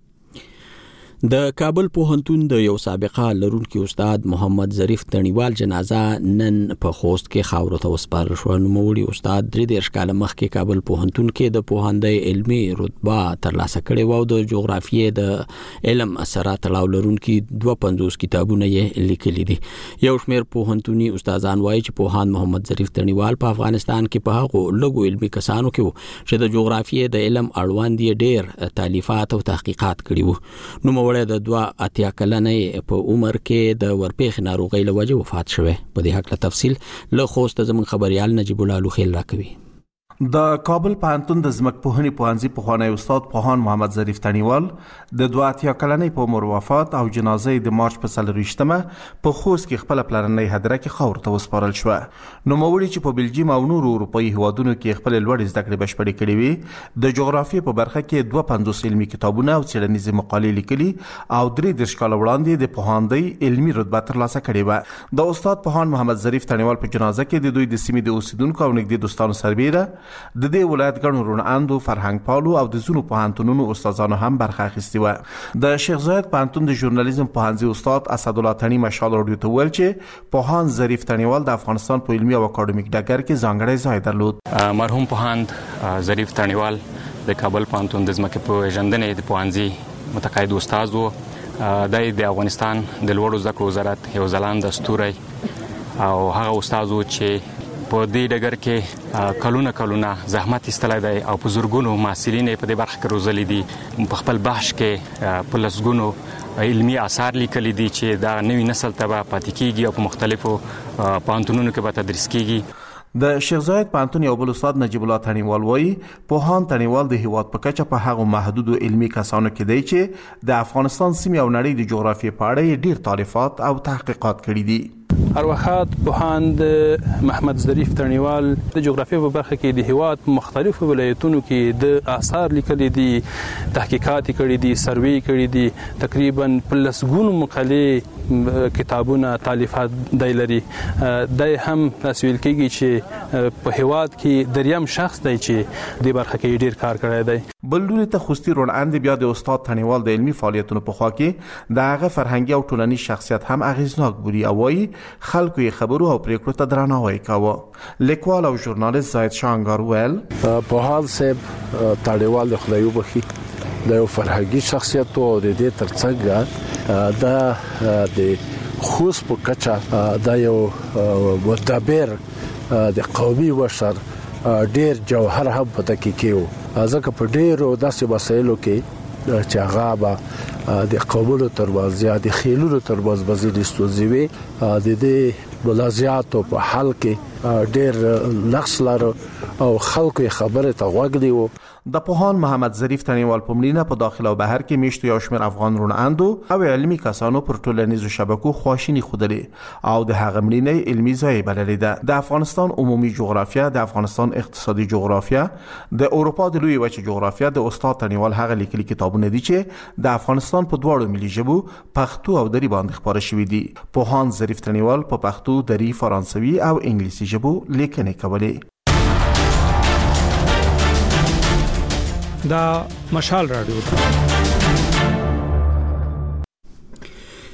د کابل پوهنتون د یو سابقه لرونکي استاد محمد ظریف تڼیوال جنازه نن په خوست کې خاورو ته وسپارل شو. نوموړي استاد درې دېرش کاله مخکې کابل پوهنتون کې د پوهندۍ علمي رتبه ترلاسه کړې وه او د جغرافیې د علم سره تړاو لرونکي دوه پنځوس کتابونه یې لیکلي دي. یو شمېر پوهنتوني استادان وایي چې پوهاند محمد ظریف تڼیوال په افغانستان کې په هغو لږو علمي کسانو کې وو چې د جغرافیې د علم اړوند یې ډېر تالیفات او تحقیقات کړي وو. نوموړي د دوه اتیا کلنې په عمر کې د ورپېښې ناروغۍ له وجې وفات شوی. په دې هکله تفصیل له خوست زموږ خبريال نجیب الله لوخیل راکوي. د کابل پوهنتون د ځمکپوهنې پوهنځي پخوانی استاد پوهاند محمد ظریف تڼیوال د دوه اتیا کلنۍ په عمر وفات او جنازه د مارچ په څلرویشتمه په خوست کې خپل پلرنۍ هدیره کې خاورو ته وسپارل شوه. نوموړي چې په بلجیم او نورو اروپایي هیوادونو کې خپل لوړې زده کړې بشپړې کړې وي، د جغرافیې په برخه کې دوه پنځوس علمي کتابونه او څېړنیزې مقالې لیکلي او درې دېرش کاله وړاندې د پوهاندۍ علمي رتبه ترلاسه کړې وه. د استاد پوهاند محمد ظریف تڼیوال په جنازه کې د دوی د سیمې د اوسیدونکو او نږدې دوستانو سربیره د دې ولایت ګڼو روڼاندو فرهنګ پالو او د ځینو پوهنتونونو استادانو هم برخه اخیستې وه. د شیخ زاید پوهنتون د ژورنالیزم پوهنځي استاد اسدالله تڼي مشال راډیو ته وویل چې پوهاند ظریف تڼیوال د افغانستان په علمي او اکاډمیک ډګر کې ځانګړی ځای درلود. مرحوم پوهاند ظریف تڼیوال د کابل پوهنتون د ځمکې پېژندنې د پوهنځي متقاعد استاد و. د افغانستان د لوړو زده کړو وزارت یو ځلانده ستوری او هغه استاد و چې په دې ډګر کې کلونه کلونه زحمت ایستلی دی او په زرګونو محصلین په دې برخه کې روزلي دي. په خپل بحث کې په لسګونو علمي آثار لیکلي دي چې دا نوی نسل ته به پاتې کیږي او په مختلفو پوهنتونونو کې به تدریس کیږي. د شیخ زاید پوهنتون یو بل استاد نجیب الله تڼیوال وایي پوهاند تڼیوال د هیواد په کچه په هغو محدودو علمي کسانو کې دی چې د افغانستان سیمې او نړۍ د جغرافیې په اړه ډیر تالیفات او تحقیقات کړي دي. ارواحات پوهاند محمد ظریف تڼیوال د جغرافیې په برخه کې د هیواد په مختلفو ولایتونو کې د آثار لیکلي دي، تحقیقات کړي دي، سروې کړي دي، تقریبا په لسګونو مقالې کتابونه تالیفات دی لري. د هم تسویل کېږي چې په هیواد کې دریم شخص دی چې د برخه کې ډیر کار کړی دی. بل لوري ته خوستي روڼاند بیا د استاد تڼیوال د علمي فعالیتونو په خوا کې د هغه فرهنګي او ټولنیز شخصیت هم اغیزناک بولي او وایي خلکو یې خبرو او پریکړو ته درناوی کاوه. لیکوال او ژورنالیست زاید شانګار ویل پوهاند صاحب تڼیوال د خدای وبخي د یو فرهنګي شخصیت او د دې ترڅنګ د د خوست په کچه د یو مدبر د قومي وشر ډیر جوهر هم پته کېو. ځکه په ډیرو داسې مسایلو کې چې هغه به د قومونو ترمنځ یا د خیلونو ترمنځ به ځینې ستونزې وي، د دې منازعاتو په حل کې ډیر نقص لرو او خلکو یې خبرې ته غوږ نیوه. د پوهاند محمد ظریف تڼیوال په مړینه په داخل او بهر کې میشتو یو شمېر افغان روڼاندو او علمي کسانو پر ټولنیزو شبکو خواشیني ښودلې او د هغه مړینه علمي ضایع بللې ده. د افغانستان عمومي جغرافیه، د افغانستان اقتصادي جغرافیه، د اروپا د لوی وچې جغرافیه د استاد تڼیوال هغه لیکلي کتابونه دي چې د افغانستان په دواړو ملي ژبو پښتو او دری باندې خپاره شوي دي. پوهاند ظریف تڼیوال په پښتو، دری، فرانسوي او انګلیسي ژبو لیکنې کولې. دا مشال رادیو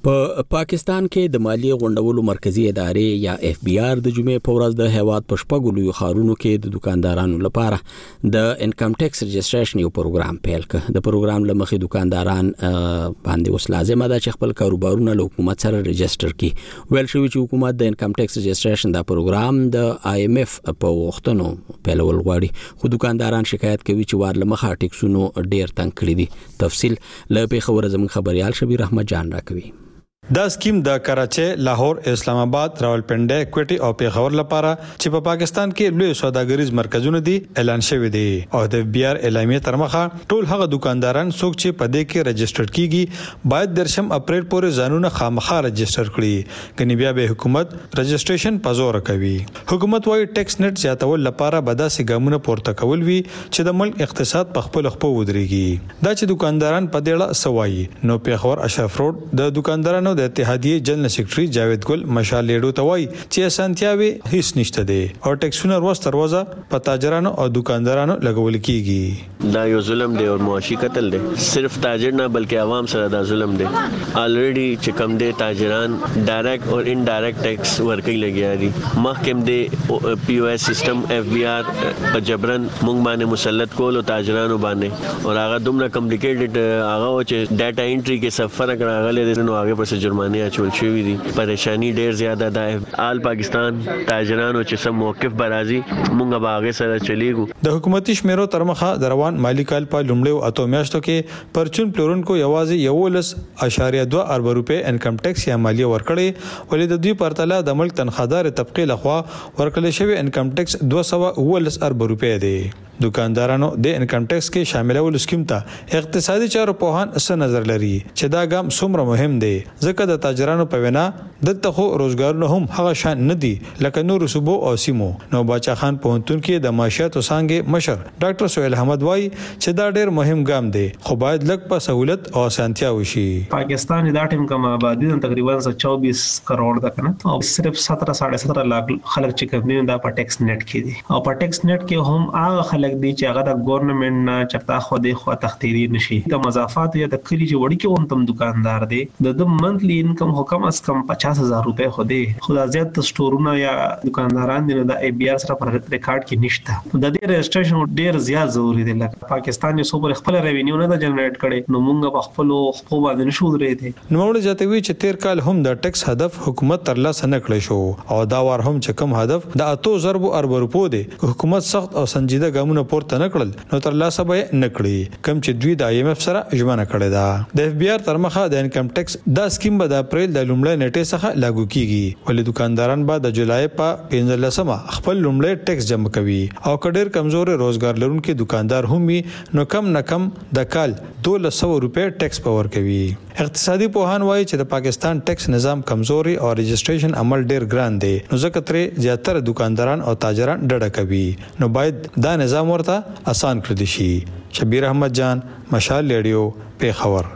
په پاکستان کې د مالی غونډولو مرکزی ادارې یا اف بی آر د جمعې په ورځ د هیواد په شپږو لویو ښارونو کې د دکاندارانو لپاره د انکم ټیکس رجسټریشن یو پروګرام پیل کړ. د پروګرام لمخې دکانداران باندې اوس لازمه ده چې خپل کاروبارونه له حکومت سره رجسټر کړي. ویل شوی چې حکومت د انکم ټیکس رجسټریشن دا پروګرام د آی ایم اف په وختونو پیلول غواړي، خو دکانداران شکایت کوي چې وار لمخه ټیکسونو ډیر تنګ کړی دي. تفصیل له پیښور زموږ خبريال شبیر احمد جان راکوي. دا سکیم د کراچي، لاهور، اسلام آباد، راولپنډي، کوټي او پیښور لپاره چې په پاکستان کې لوی سوداګریز مرکزونه دي اعلان شوی دی او د بیر اعلامیه تر مخه ټول هغه دکانداران څوک چې په دې کې رجسټر کیږي باید درشم اپریل پورې ځانونه خامخا رجسټر کړي، کني بیا به حکومت رجسټریشن په زور کوي. حکومت وايي ټیکس نیټ زیاتول لپاره به داسې ګامونه پورته کول وي چې د ملک اقتصاد په خپل خپل ودرېږي. دا چې دکانداران په دې اړه سوایي نو پیښور اشرف روډ د دکاندارانو د اتحادیه جنرال سیکریټري جاوید ګل مشال لیډو ته وایي چې اسانتیاوي هیڅ نشته دي او ټیکسونه روز تر روزه په تاجرانو او دکاندارانو لګول کیږي. دا یو ظلم دی او معاشي قتل دی. صرف تاجر نه بلکې عوام سره دا ظلم دی. الریډي چې کم دي تاجران ډایرکټ او انډایرکټ ټیکس ورکړي لګیا دي. مخکې د پی او ایس سیستم اف بی آر په جبرن مونږ باندې مسلط کول او تاجرانو باندې او هغه دومره کمپلیکیټډ هغه چې ډاټا انټری کې سفر راغلي دي نو هغه پر جرمانه اچول شوی دي. پریشانی ډیر زیاته ده. آل پاکستان تاجرانو چې سم موقف برازي مونږ به هغه سره چلیږو. د حکومتي شمیرو تر مخه د روان مالی کال په لومړیو اتو میاشتو کې پرچون پلورونکو یوازې یولس اشاریه دوه ارب روپے انکم ټیکس یا مالیه ورکړي، ولې د دوی پرتله د ملک تنخوادار طبقه لخوا ورکړل شوی انکم ټیکس دوه سوه اوولس ارب روپے دی. دکاندارانو د انکم ټیکس کې شاملول سکیم ته اقتصادي چارو پوهان څه نظر لري چې دا ګام څومره مهم دی، ځکه د تاجرانو په وینا دلته خو روزګارونه هم هغه شان نه دي لکه نور صوبو او سیمو. نو باچا خان پوهنتون کې د معاشیاتو څانګې مشر ډاکټر سہیل احمد وایي چې دا ډېر مهم ګام دی خو باید لږ په سہولت او اسانتیا وشي. پاکستان دا ټیم کوم آبادی تقریبا چوبیس کروڑ ده کنه او صرف سترہ ساڑھے سترہ لاکھ خلک چې کوم دا په ټیکس نیټ کې دي او په ټیکس نیټ کې هم هغه خلک دي چې هغه د ګورنمنت نه چرتا خو د خو تختیری نشي. د مضافات یا د کلی چې وړي کې هم دکاندار دی د د منثلی انکم حکم از کم پچاس هزار روپے خو دی خدا زیات سٹورونه یا دکانداران دي د ای بی آر سره پر ریکارډ کې نشته. د دې رجسټریشن ډیر زیات ضروری دی. لکه پاکستان یو سوبر خپل ریوینیو نه جنریټ کړي نو موږ په خپل خو باندې نشو درې دي. نو موږ جاتوي چې تیر کال هم د ټیکس هدف حکومت تر لاسه نه کړی شو او دا وار هم چې کم هدف د اتو ضرب ارب روپو دی حکومت سخت او سنجیده ګامونه پورته نه کړل نو تر لاسه به نه کړی کم چې دوی د آی ایم اف سره ژمنه کړې ده. د اف بی آر تر مخه د انکم ټیکس دا سکیم به د اپریل د لومړۍ نیټې څخه لاګو کیږي، ولې دکانداران به د جولای په پنځلسمه خپل لومړی ټیکس جمع کوي او کډیر کمزور روزګار لرونکي دکاندار هم وي نو کم نه کم د کال دولس سوه روپے ټیکس پور کوي. اقتصادي پوهان وایي چې د پاکستان ټیکس نظام کمزوري او رجسټریشن عمل ډیر ګران دی نو ځکه ترې زیاتره دکانداران او تاجران ډډه کوي نو باید دا نظام ورته آسان کړی شي. شبیر احمد جان، مشال ریډیو، پیښور.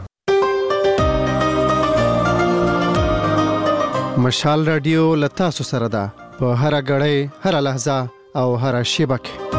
مشال رادیو لتا سره ده په هر غړې هر لحظه او هر شیبه کې.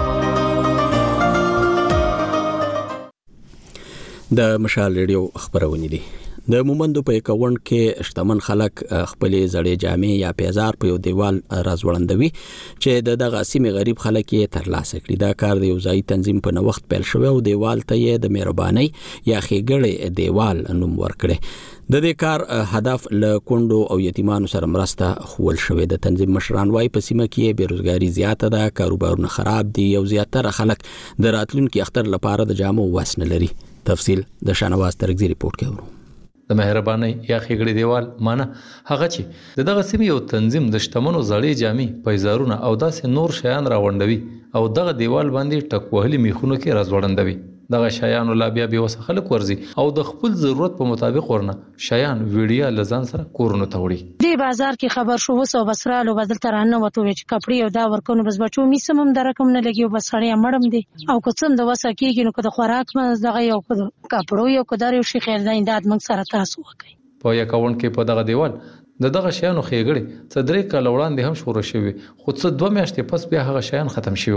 د مشال ریډیو خبرونه دي. د مومندو په اکاونټ کې شتمن خلک خپل زړې جامې یا پیزار په یو دیوال راځوړندوي چې د دغه سیمې غریب خلک یې ترلاسه کړي. دا کار د یو ځای تنظیم په نوښت پیل شوی او دیوال ته یې د مهرباني یا ښېګړې دیوال نوم ورکړي. د دې کار هدف له کونډو او یتیمانو سره مرسته خول شوی. د تنظیم مشران وايي په سیمه کې بیروزګاری زیاته ده، کاروبارونه خراب دي او زیاتره خلک د راتلونکي اختر لپاره د جامو واس نه لري. تفصیل د شانواز ترګزی ریپورت کوي. د مهرباني یا ښېګړې دیوال معنی هغه چې دغه سیمې یو تنظیم د شتمنو زړې جامې، پیزارونه او داسې نور شیان راوړندوي او دغه دیوال باندې ټک وهلي میخونو کې راځوړندوي. دغه شیان لا بیا به وسه خلک ورزي او د خپل ضرورت په مطابق ورنه شیان ویډیا لزان سره کورونه توړي. د بازار کې خبر شو وسو بسرالو بدل ترانه وته چې کپړې او دا ورکونه بس بچو می سمم د رقم نه لګي بس خړې مړم دي او کوڅم د وسه کېږي نو که د خوراک مز دغه یو کپړو یو کدار یو شي خیر نه انداد موږ سره تاسو وکي. په یو اکاونټ کې په دغه دیوال د دغه شیانو ښېګړې څه درې کاله وړاندې هم شروع شوې خو څه دوه میاشتې پس بیا هغه شیان ختم شوي.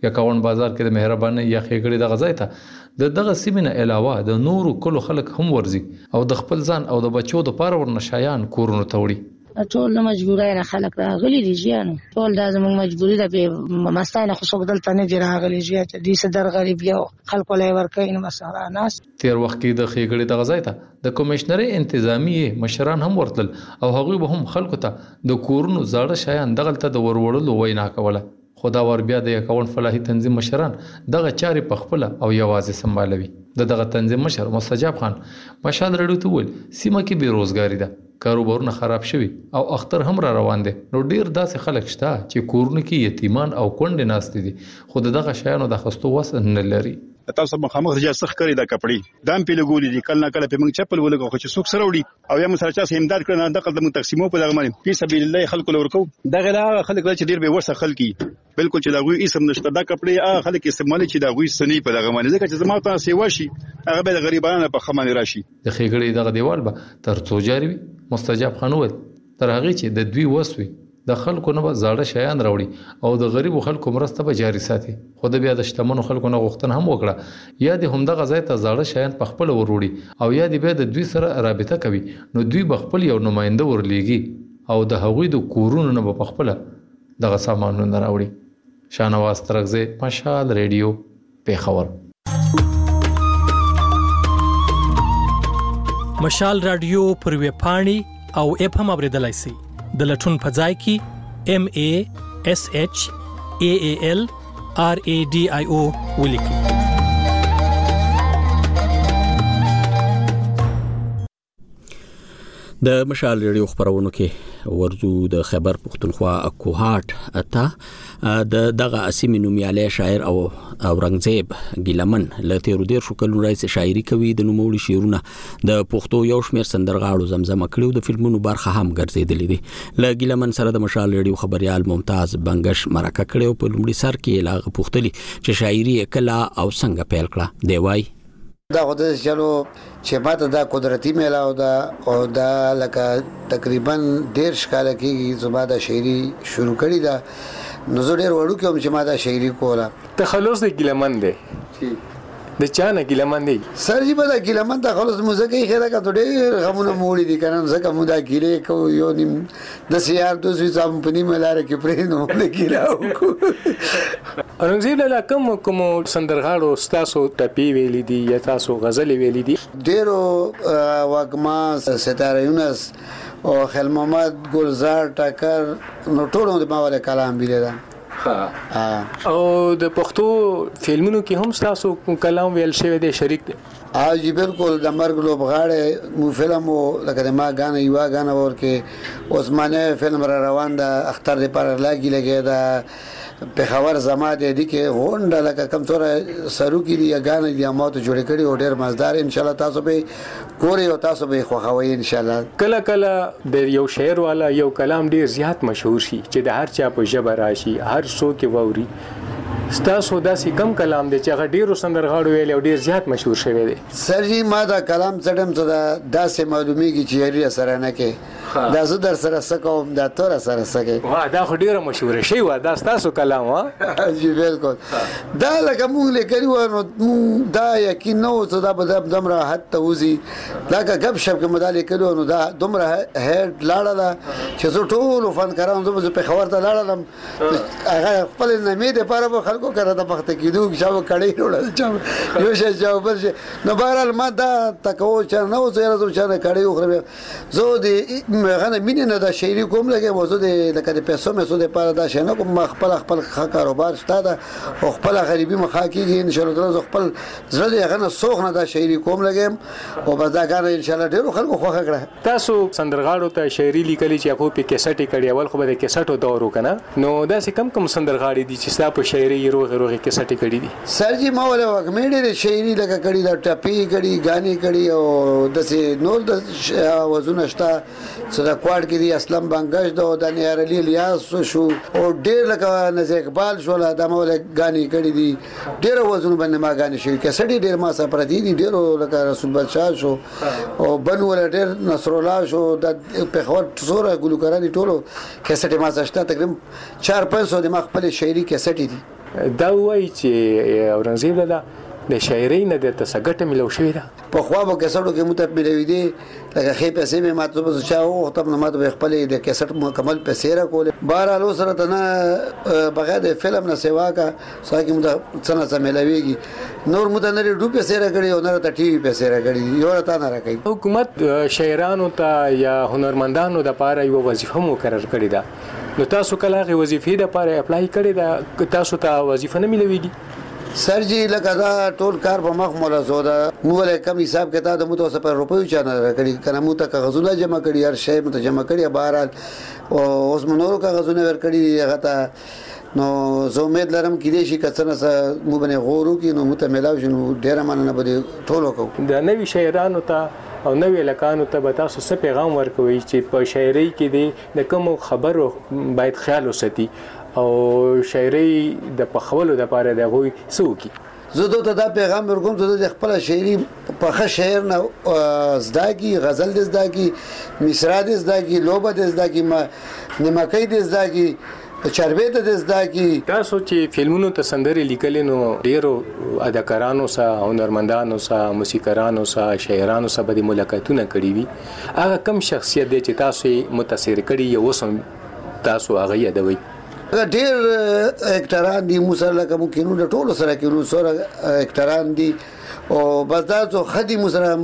یا کاون بازار کې د مهرباني یا خېګړې د غځای ته د دغه سیمه علاوه د نورو کلو خلک هم ورزي او د خپل ځان او د بچو د پاره ورنشایان کورونو توړي ټول نه مجبورای نه خلک راغلي دي ژوند ټول دا زموږ مجبوری ده په مستانه خو څوک دلته نه دی راغلي ژوند دي صدر غریب یو خلکو لای ورکې نه مسره ناس تیر وخت کې د خېګړې د غځای ته د کمشنري انتظامی مشران هم ورتل او هغوی به هم خلکو ته د کورونو زاړه شایان دغلته د وروړلو وینا کوله خدا ور بیا د اکاونټ فلاحي تنظیم مشران دغه چارې په خپل او یوازې سمبالوي د دغه تنظیم مشر مستجاب خان مشال رډو ته ول سیمه کې بیروزګاری ده کاروبارونه خراب شوي او اختر هم را روان دي نو ډیر داسې خلک شته چې کورونه کې یتیمان او کونډې ناست دي خو دغه شایانو د خستو وس نه لري تاسو مخامخ رجا سخت کړی دا کپړې دام په لګولې دي کله کله په موږ چپل ولګو خو چې څوک سره وړي او یا موږ سره چا امداد کړنه د قدم تقسیمو په دغه باندې په سبیل الله خلکو لورکو دغه لا خلک چې ډیر به ورسه خلکي بالکل چې دا غوي اسم نشته دا کپړې هغه خلک استعمالي چې دا غوي سني په دغه باندې ځکه چې زما ته سیوا شي هغه به د غریبانو په خمانه راشي د خېګړې دغه دیوال به تر څو جاری وي مستجاب خان ول تر هغه چې د دوی وسوي د خلکو نه زاړه شیان راوړي او د غریبو خلکو مرسته به جاری ساتي خو د بیا د شتمنو خلکو نه غوښتنه هم وکړه یا د همدغه ځای ته زاړه شیان په خپل وروړي او یا د بیا د دوی سره رابطه کوي نو دوی به خپل یو نماینده ورلېږي او د هغوی د کورونو نه په خپل دغه سامانونه راوړي شانواز ترغزه مشال ریډیو پیښور مشال رادیو پر ویب پاڼې او اپ هم اوریدلای شئ د لټون په ځای کې ام ا اس اچ ا ا ال ار ا ډي آی او ولیکئ د مشال ریډیو خبرونو کې ورزو د خیبر پختونخوا کوهاټ اته د دغه اسیمي نومیاله شاعر او اورنګزیب ګیلمن لته رو دیر شو کلون رئیس شاعري کوي د نوموړي شعرونه د پښتو یو شمیر سندرغاړو زمزمه کړو د فلمونو برخه هم ګرځیدلې دي ل ګیلمن سره د مشال ریډیو خبريال ممتاز بنگش مرکه کړو په لومړي سر کې لاغه پختلي چې شاعري کلا او څنګه پیل کړه دی وای دا خو د چلو چې ماته دا قدرتي میلاو دا او دا لکه تقریبا ډیر شکاله کېږي زما دا شاعري شروع کړې ده نو زه ډیر وړو کوم چې ما دا شاعري کوله تخلص د ګیلمن دی د چانه ګیلمن دی سر جی په دا ګیلمن تخلص موزیکي خیره کا ډیر غمونه موړي دي کنه زکه مو دا ګیلې کو یو نیم د سیار د سوي ځم په نیمه لار کې پرې نو د ګیلاو اورنګزیب له کوم کوم سندرغاړو ستاسو ټپی ویلې دي یا تاسو غزل ویلې دي ډیرو واګما ستاره یونس او خل محمد ګلزار ټاکر نو ټولو د ماوله کلام ویل ها او د پښتو فلمونو کې هم تاسو کلام ویل شوی دی شریک دی ا جی بالکل د مرګ لوبغاړې مو فلم لکه ما غانه یو غانه ورکه عثمانه فلم را روان ده اختر د پر لاګي لګي ده په خبر زما د دې کې هونډه لکه کم څوره سرو کې دی غانه دی ماته جوړ کړي او ډیر مزدار ان شاء الله تاسو به ګوري او تاسو به خوښوي ان شاء الله کله کله د یو شعر والا یو کلام ډیر زیات مشهور شي چې د هر چا په ژبه راشي هر څوک ووري ستاسو داسې کم کلام دی چې هغه ډیرو سندرغاړو ویل او ډیر زیات مشهور شوی دی سر جی ما دا کلام څډم څه دا داسې معلومیږي چې یاري سره نه کې دا زه در سره سکوم دا تور سره سکه وا دا خو ډیره مشهور شي وا دا ستاسو کلام وا جی بالکل دا لکه مونږ لیکلی و نو دا یقین نو څه دا به دم راحت ته وزي لکه غب شپ کې مدالې کړو نو دا دومره هډ لاړه چې زه ټول فن کارم زه په خبر ته لاړم هغه خپل نمې د پاره خلکو کړه د وخت کې دوه شاو کړي وړل یو شی جواب نو بهرال ما دا تکو چې نو زه راځم چې کړي خو زه د غنه مینه نه د شاعري کوم لګي موضوع د لکه د پیسو مې سو د پاره دا شنه کوم خپل خپل کاروبار شته دا او خپل غریبي مخا کیږي ان شاء الله خپل زړه د غنه سوخ نه د شاعري کوم لګي او بس دا کار ان شاء الله ډیرو خلکو خوښه کړه تاسو سندرغاړو ته شاعري لیکلي چې په په کیسټي کړي اول خو به د کیسټو دورو کنه نو دا سه کم کم سندرغاړي دي چې تاسو په شاعري روغه روغه کیسټي کړي دي سر جی ما ولا وګمېډي د شاعري لکه کړي دا ټپي کړي غاني کړي او د سه نور د وزن شته سره کوړ کې دي اسلام بنگش دا د نیر علی الیاس شو او ډیر لکه نزه اقبال شو لا د مولا غاني کړي دي ډیر وزن باندې ما غاني شي کیسټي ډیر ما سره پردي دي ډیر لکه رسول بادشاہ شو او بنو ول ډیر نصر الله شو د په خور څوره ګلوکاراني ټولو کیسټي ما سره تقریبا چار پنځه سو د ما خپل شاعري کیسټي دي دا وایي چې اورنګزیب له د شاعرۍ نه د تسګټه ملو شوې ده. په خوا به کیسټو کې مو ته ملوي دي لکه خې پیسې مې ماته به چا او ته نه ماته خپل د کیسټ مکمل پیسې را کول بهر له سره ته نه بغیر د فلم نه سیوا کا ساکه مو ته څنګه څه ملويږي نور مو ته نه ډو پیسې را کړی او نه ته ټي وي پیسې را کړی یو ته نه را کوي. حکومت شاعرانو ته یا هنرمندانو د پاره یو وظیفه مقرر کړی ده، نو تاسو کله غي وظیفې د پاره اپلای کړی ده، تاسو ته وظیفه نه ملويږي؟ سر جی لکه دا ټول کار په مخ مولا زودا مو له کم حساب کې تا د مو ته پر روپیو چانه کړی کنه مو ته کاغذونه جمع کړی هر شی مو ته جمع کړی بهرحال او اوس منورو کاغذونه ور کړی هغه ته نو زه امید لرم کې دې شي کڅنه مو باندې غورو کې نو مو ته ملاو شنو ډیر مننه بده ټولو کو د نوې شاعرانو ته او نوې لکانو ته به تاسو څه پیغام ورکوي چې په شاعرۍ کې د کوم خبرو باید خیال وساتي او شاعرۍ د پخولو د پاره د غوي سوکي؟ زه دوی ته دا پیغام ورکوم چې د خپل شاعري په ښه شعر نه زداګي غزل د زداګي مصرا د زداګي لوبه د زداګي ما نمکۍ د زداګي چربې د زداګي. تاسو چې فلمونو ته سندري لیکل نو ډیرو اداکارانو سره هنرمندانو سره موسیقارانو سره شاعرانو سره به ملاقاتونه کړي وي، هغه کم شخصیت دی چې تاسو متاثر کړي یو سم تاسو هغه یادوي؟ ډیر اکټران دي مو سره لکه مو کینو د ټولو سره کینو سره اکټران دي او بس دا څو خدي مو سره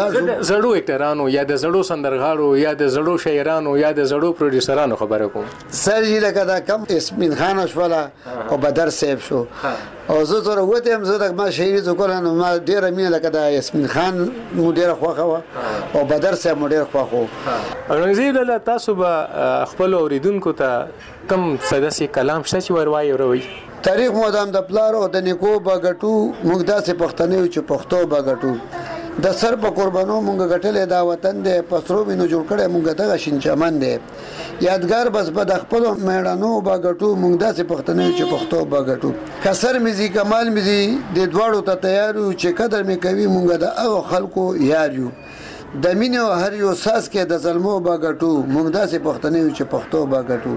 زړو اکټرانو یا د زړو سندرغاړو یا د زړو شاعرانو یا د زړو پروډوسرانو خبره کوم. سر جی لکه دا کم اسمین خان شولا او بدر صاحب شو او زه سره وته هم زه د ما شاعري ذکر نه ما ډیر مینه لکه دا اسمین خان مو ډیر خوخه او بدر صاحب مو ډیر خوخو. اورنګزیب له تاسو به خپل اوریدونکو ته کم سداسي کلام شته چې وروي وروي؟ تاریخ مو دام د پلار او د نیکو بغټو موږ داسې پښتنې چې پښتو بغټو د سر په قربانو موږ غټلې دا وطن دی پسرو وینو جوړ کړي موږ دغه شین چمن دی یادګار بس په د خپل میړانو بغټو موږ داسې پښتنې چې پښتو بغټو کسر میزي کمال میزي د دواړو ته تیارو چې قدر می کوي موږ د هغه خلکو یار یو د مینې هر یو ساس کې د ظلمو بغټو موږ داسې پښتنې چې پښتو بغټو.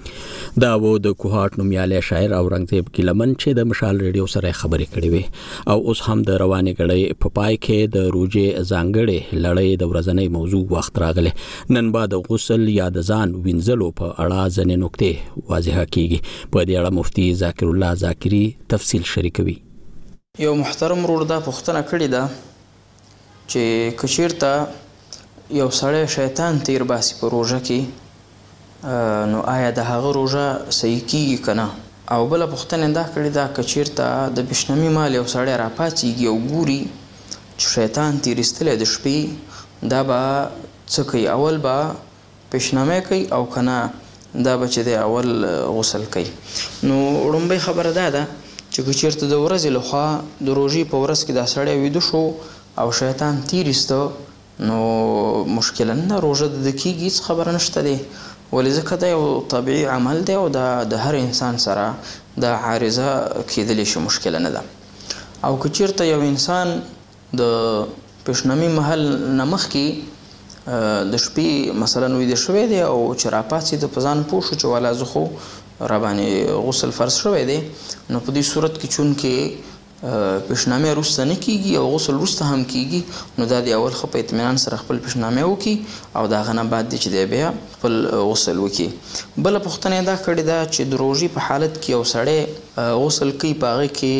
دا و د کوهاټ نومیاله شاعر اورنګزیب کلمن چې د مشال ریډیو سره خبرې کړې وي او اوس هم د روانې غړې په پای کې د روزې ځانګړې لړۍ د ورځنۍ موضوع وخت راغله. نن بعد غسل یا د ځان وینځلو په اړه ځنې نقطې واضح کیږي. په دې اړه مفتي ذاکر الله ذاکری تفصیل شریکوي. یو محترم ورور دا پوښتنه کړې ده چې کچیرته یو سړی شیطان تیر باسي په روزه کې نو آیا د هغه روزه صحیح کیږي کنه؟ او بل پوښتنه دا کړې ده کچیرته د بشنمی مال یو سړی راپاتېږي او ګوري چې شیطان تیرستلې د شپې دا به څه کوي؟ اول به بشنمی کوي او کنه دا به چې د اول غسل کوي؟ نو وړومبۍ خبره دا ده چې کچیرته د ورځې لخوا د روژې په ورځ کې دا سړی ویده شو او شیطان تیرسته نو مشکل نه روژه د کیږي، هیڅ خبره نشته دی ولې ځکه دا یو طبیعي عمل دی او دا د هر انسان سره دا عارضه کېدلی شي، مشکل نه ده. او که چیرته یو انسان د پیشنمي محل نه مخکې د شپې مثلا ویده شوی دی او چې راپاڅېده په ځان پوه شو چې والا زه خو راباندې غسل فرض شوی دی، نو په دې صورت کې چونکې پیشنامه وروسته نه کیږي او غسل وروسته هم کیږي، نو دا د اول خو په اطمینان سره خپل پیشنامه وکړي او د هغه نه بعد دی چې دی بیا خپل غسل وکړي. بله پوښتنه دا کړې ده چې د روژې په حالت کې یو سړی غسل کوي په هغه کې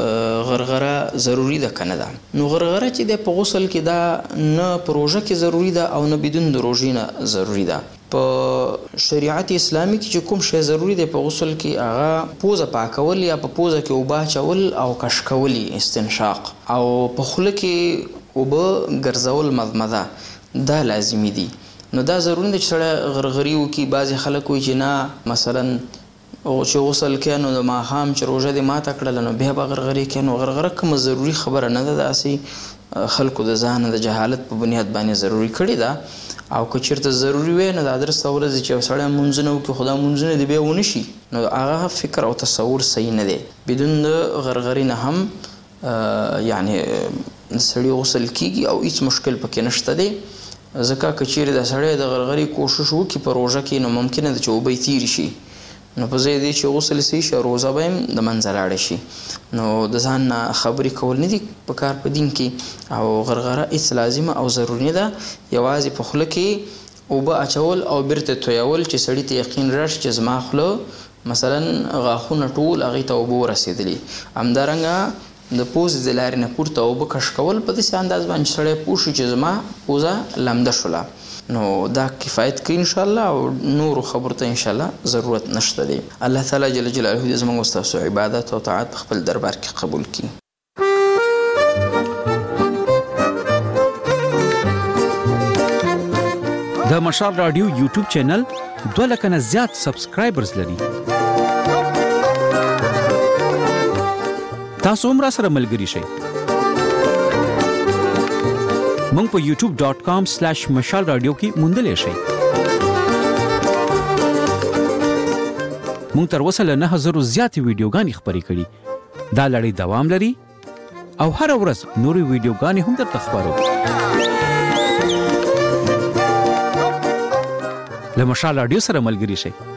غرغره ضروري ده که نه ده؟ نو غرغره چې دی په غسل کې دا نه په روژه کې ضروري ده او نه بدون د روژې نه ضروري ده. په شریعت اسلامی کې چې کوم شی ضروری دی په غسل کې هغه پوزه پاکول یا په پوزه کې اوبه اچول او کش کول استنشاق او په خوله کې اوبه ګرځول مضمضه دا لازمي دي. نو دا ضروري دی چې سړی غرغري وکړي. بعضې خلک وایي چې نه مثلا چې غسل کوي نو د ماښام چې روژه دې ماته کړله نو بیا به غرغرې کوي. نو غرغره کومه ضروري خبره نه ده، داسې خلکو د ځانه د جهالت په بنیاد باندې ضروري کړې ده. او که چیرته ضروري وي نو د ادرس ورځ چې یو سړی مونځونه وکړي خو دا مونځونه دې بیا ونه شي، نو هغه فکر او تصور صحیح نه دی. بدون د غرغرې نه هم یعنی سړی غسل کیږي او هیڅ مشکل پکې نشته دی. ځکه که چیرې د سړی د غرغرې کوشش وکړي په روژه کې نو ممکنه ده چې اوبه یې تېرې شي، نو په ځای دی چې غسل سي شي روزه به هم د منځه لاړه شي. نو د ځان نه خبرې کول نه دي په کار په دین کې او غرغره هیڅ لازمه او ضروري نه ده. یوازې په خوله کې اوبه اچول او بیرته تویول چې سړي ته یقین راشي چې زما خوله مثلا غاښونه ټول هغې ته اوبه ورسېدلي. همدارنګه د پوزې د لارې نه پورته اوبه کش کول په داسې انداز باندې چې سړی پوه شي چې زما پوزه لمده شوله. نو دا کفایت کوي انشاءالله او نورو خبرو ته انشاءالله ضرورت نشته دی. الله تعالی جل جلاله دې زموږ ستاسو عبادت او طاعت په خپل دربار کې قبول کړي. د مشال رادیو یوټیوب چینل دوه لکه نه زیات سبسکرایبرز لري. تاسو هم را سره ملګري شئ. مونږ په یوټیوب ډاٹ کام سلیش مشال رادیو کې موندلې شئ. مونږ تر اوسه له نه هزارو زیاتې ویډیوګانې خپرې کړي. دا لړۍ دوام لري او هر ورځ نورې ویډیوګانې هم درته خپرو. له مشال رادیو سره ملګري شئ.